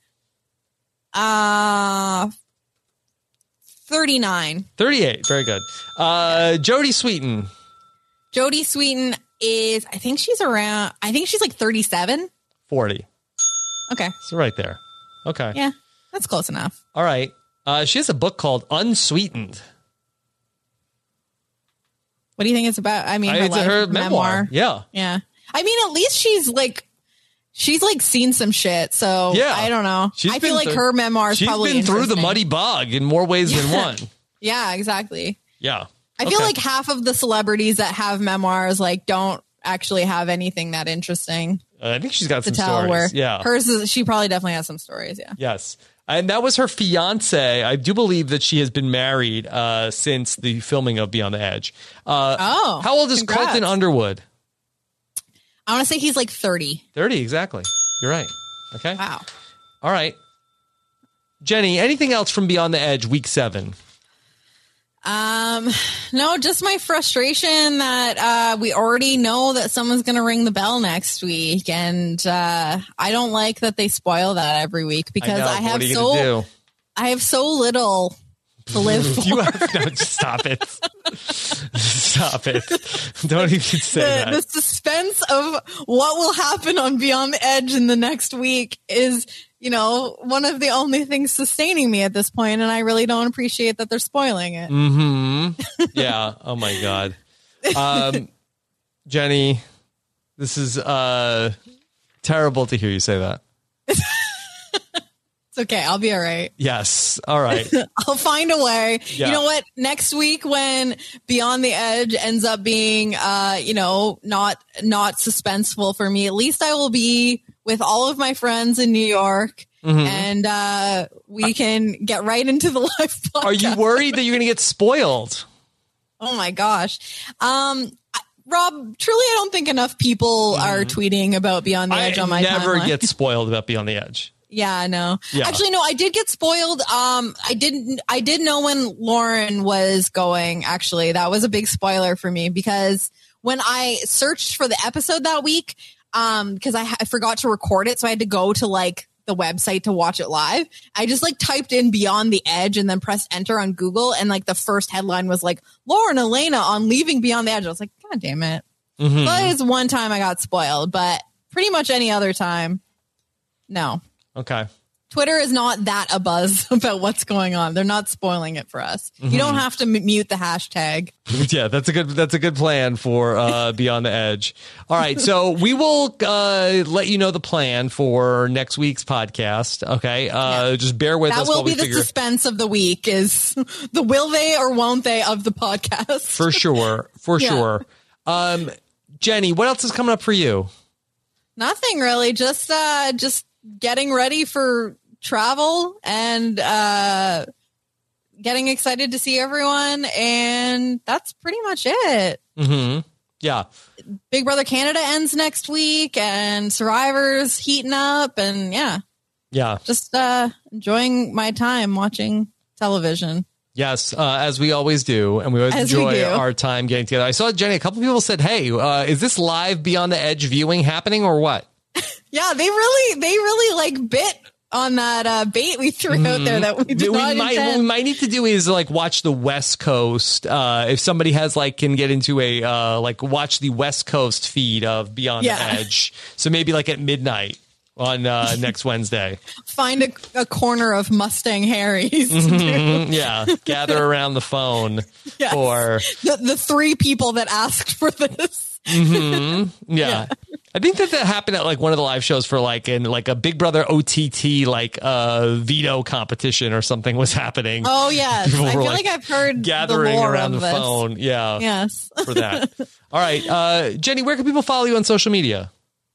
39. 38. Very good. Jodie Sweetin. Jodie Sweetin is, I think she's like 37. 40. Okay. So right there. Okay. Yeah, that's close enough. All right. She has a book called Unsweetened. What do you think it's about? I mean, it's her memoir. Yeah. Yeah. I mean, at least she's like seen some shit. So yeah. I don't know. I feel like her memoir is probably She's been through the muddy bog in more ways than one. Yeah, exactly. Yeah. I feel like half of the celebrities that have memoirs like don't actually have anything that interesting. I think she's got some stories. Yeah. Hers is, she probably definitely has some stories. Yeah. Yes. And that was her fiance. I do believe that she has been married since the filming of Beyond the Edge. How old is Colton Underwood? I want to say he's like 30. 30, exactly. You're right. Okay. Wow. All right. Jenny, anything else from Beyond the Edge week 7? No, just my frustration that we already know that someone's going to ring the bell next week, and I don't like that they spoil that every week because I have so little to live for. Just stop it. Stop it. Don't even say that. The suspense of what will happen on Beyond the Edge in the next week is, one of the only things sustaining me at this point, and I really don't appreciate that they're spoiling it. Mm-hmm. Yeah. Oh my God. Jenny, this is terrible to hear you say that. It's okay. I'll be all right. Yes. All right. I'll find a way. Yeah. You know what? Next week when Beyond the Edge ends up being, not suspenseful for me, at least I will be with all of my friends in New York, and we can get right into the live podcast. Are you worried that you're going to get spoiled? Oh my gosh. Right Rob, truly, I don't think enough people are tweeting about Beyond the Edge on my timeline. I never get spoiled about Beyond the Edge. Yeah, no. Yeah. Actually, no, I did get spoiled. I did know when Lauren was going, actually. That was a big spoiler for me because when I searched for the episode that week, because I forgot to record it, so I had to go to like the website to watch it live. I just like typed in Beyond the Edge and then pressed enter on Google, and like the first headline was like Lauren Elena on leaving Beyond the Edge. I was like, God damn it. Mm-hmm. That is one time I got spoiled, but pretty much any other time, no. Okay. Twitter is not that abuzz about what's going on. They're not spoiling it for us. Mm-hmm. You don't have to mute the hashtag. Yeah, that's a good plan for Beyond the Edge. All right, so we will let you know the plan for next week's podcast. Okay, just bear with us. That will while be we the figure... suspense of the week: is the will they or won't they of the podcast? For sure, sure. Jenny, what else is coming up for you? Nothing really. Just getting ready for travel and getting excited to see everyone, and that's pretty much it. Mm-hmm. Yeah. Big Brother Canada ends next week, and Survivor's heating up, and yeah, just enjoying my time watching television. Yes, as we always do, and we always enjoy our time getting together. I saw, Jenny, a couple people said, hey, is this live Beyond the Edge viewing happening or what? Yeah, they really like bit on that bait we threw out there that we did not intend. What we might need to do is like watch the West Coast. If somebody has can get into a watch the West Coast feed of Beyond the Edge. So maybe like at midnight on next Wednesday. Find a corner of Mustang Harry's. Yeah, gather around the phone for the three people that asked for this. Yeah. I think that happened at like one of the live shows for in a Big Brother OTT veto competition or something was happening. Oh yes, I feel like I've heard gathering the lore around of the this. phone. Yeah, yes, for that. All right, Jenny, where can people follow you on social media?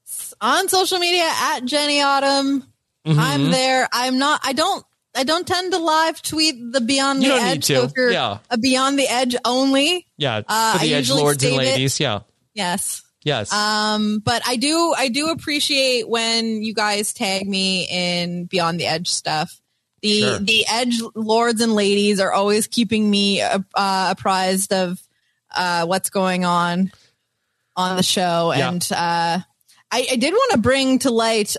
On social media at Jenny Autumn. I'm there. I'm not. I don't tend to live tweet the Beyond the Edge. So if you're a Beyond the Edge only, for the Edge Lords and Ladies. Yeah. Yes. Yes. But I do appreciate when you guys tag me in Beyond the Edge stuff. The Edge Lords and Ladies are always keeping me apprised of what's going on the show. Yeah. And I did want to bring to light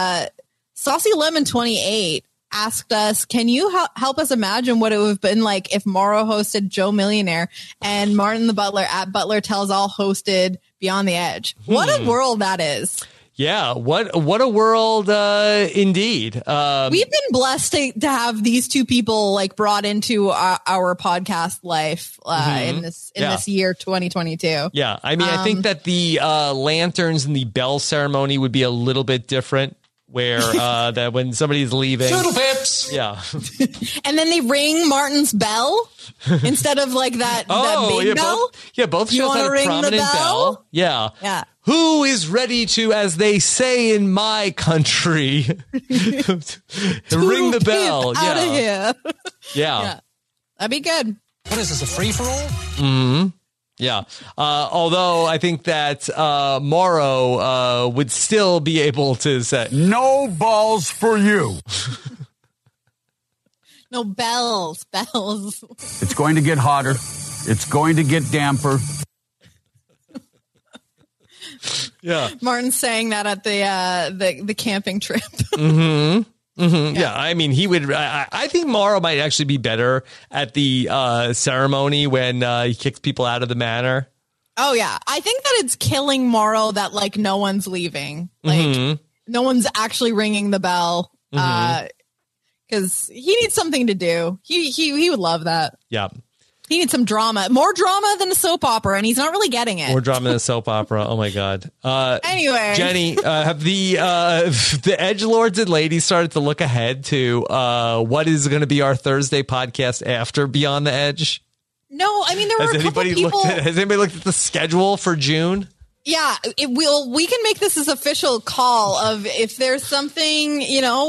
Saucy Lemon 28 asked us, can you help us imagine what it would have been like if Mauro hosted Joe Millionaire and Martin the Butler at Butler Tells All hosted Beyond the Edge? What a world that is. Yeah, what a world indeed. We've been blessed to have these two people brought into our podcast life in this year 2022. Yeah, I mean, I think that the lanterns and the bell ceremony would be a little bit different. Where that when somebody's leaving, Toodle pips. Yeah, and then they ring Martin's bell instead of that big bell. Both shows had a prominent bell. Yeah. Who is ready to, as they say in my country, ring the bell? Out of here. Yeah, that'd be good. What is this, a free for all? Mm-hmm. Yeah. Although I think that Mauro would still be able to say, no balls for you. No bells. It's going to get hotter. It's going to get damper. Yeah. Martin's saying that at the camping trip. Yeah, I mean, he would. I think Mauro might actually be better at the ceremony when he kicks people out of the manor. Oh yeah, I think that it's killing Mauro that no one's leaving, no one's actually ringing the bell, because he needs something to do. He would love that. Yeah. He needs some drama, more drama than a soap opera, and he's not really getting it. More drama than a soap opera. Oh my God. Anyway, Jenny, have the edgelords and ladies started to look ahead to what is going to be our Thursday podcast after Beyond the Edge? No, I mean there were a couple people. Has anybody looked at the schedule for June? Yeah, we can make this as official call of if there's something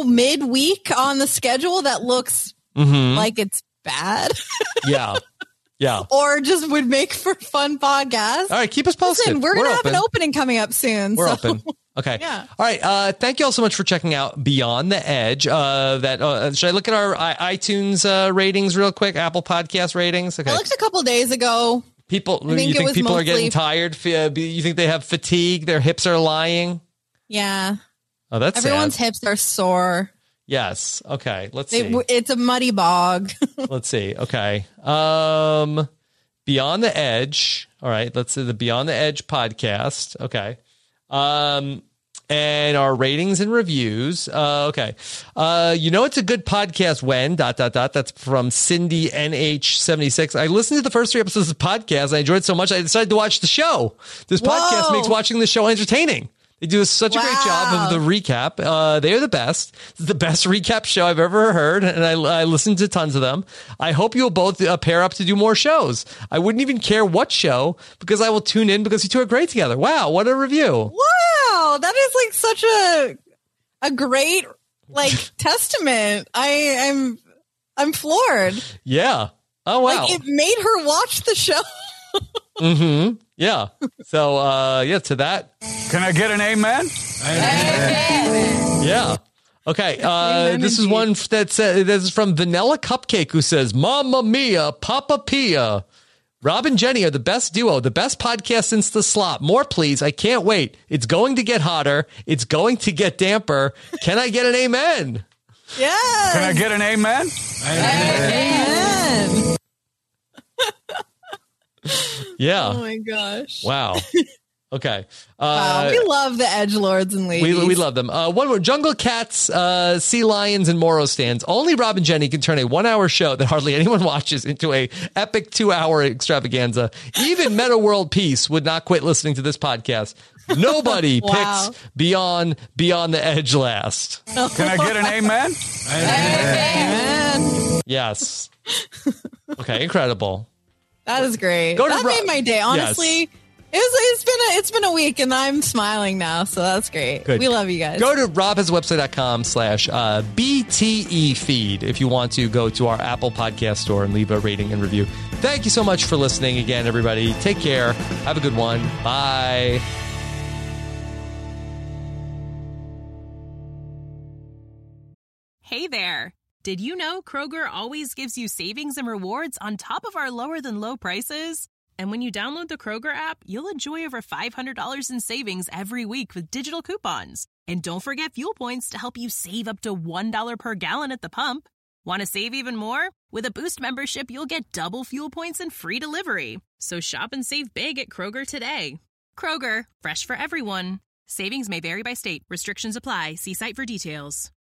midweek on the schedule that looks like it's bad. Yeah. Yeah. Or just would make for fun podcasts. All right, keep us posted. Listen, we're going to have an opening coming up soon. We're open. Okay. Yeah. All right. Thank you all so much for checking out Beyond the Edge. Should I look at our iTunes ratings real quick? Apple Podcast ratings? Okay. I looked a couple days ago. You think people are getting tired? You think they have fatigue? Their hips are lying? Yeah. Oh, that's Everyone's sad. hips are sore. Yes. Okay. Let's see. It's a muddy bog. Let's see. Okay. Beyond the Edge. All right. Let's see the Beyond the Edge podcast. Okay. And our ratings and reviews. Okay. It's a good podcast when ... That's from Cindy NH76. I listened to the first 3 episodes of the podcast. I enjoyed it so much I decided to watch the show. This podcast makes watching the show entertaining. They do such a great job of the recap. They are the best. It's the best recap show I've ever heard, and I listened to tons of them. I hope you'll both pair up to do more shows. I wouldn't even care what show, because I will tune in because you two are great together. Wow, what a review. Wow, that is like such a great testament. I'm floored. Yeah. Oh, wow. Like, it made her watch the show. Mm-hmm. Yeah. So, to that. Can I get an amen? Amen. Yeah. Okay. This is one that says, this is from Vanilla Cupcake, who says, Mamma Mia, Papa Pia. Rob and Jenny are the best duo, the best podcast since the slop. More, please. I can't wait. It's going to get hotter. It's going to get damper. Can I get an amen? Yes. Can I get an amen? Amen. Yeah. Oh my gosh. Wow. Okay. Wow. We love the edgelords and ladies. We love them. One more. Jungle Cats, Sea Lions, and Moro Stands. Only Rob and Jenny can turn a 1-hour show that hardly anyone watches into a epic 2-hour extravaganza. Even Meta World Peace would not quit listening to this podcast. Nobody picks Beyond the Edge last. Can I get an amen? Amen. Yes. Okay. Incredible. That is great. That made my day. Honestly, it's been a week, and I'm smiling now, so that's great. Good. We love you guys. Go to robhasawebsite.com/BTE feed if you want to go to our Apple Podcast store and leave a rating and review. Thank you so much for listening again, everybody. Take care. Have a good one. Bye. Hey there. Did you know Kroger always gives you savings and rewards on top of our lower-than-low prices? And when you download the Kroger app, you'll enjoy over $500 in savings every week with digital coupons. And don't forget fuel points to help you save up to $1 per gallon at the pump. Want to save even more? With a Boost membership, you'll get double fuel points and free delivery. So shop and save big at Kroger today. Kroger, fresh for everyone. Savings may vary by state. Restrictions apply. See site for details.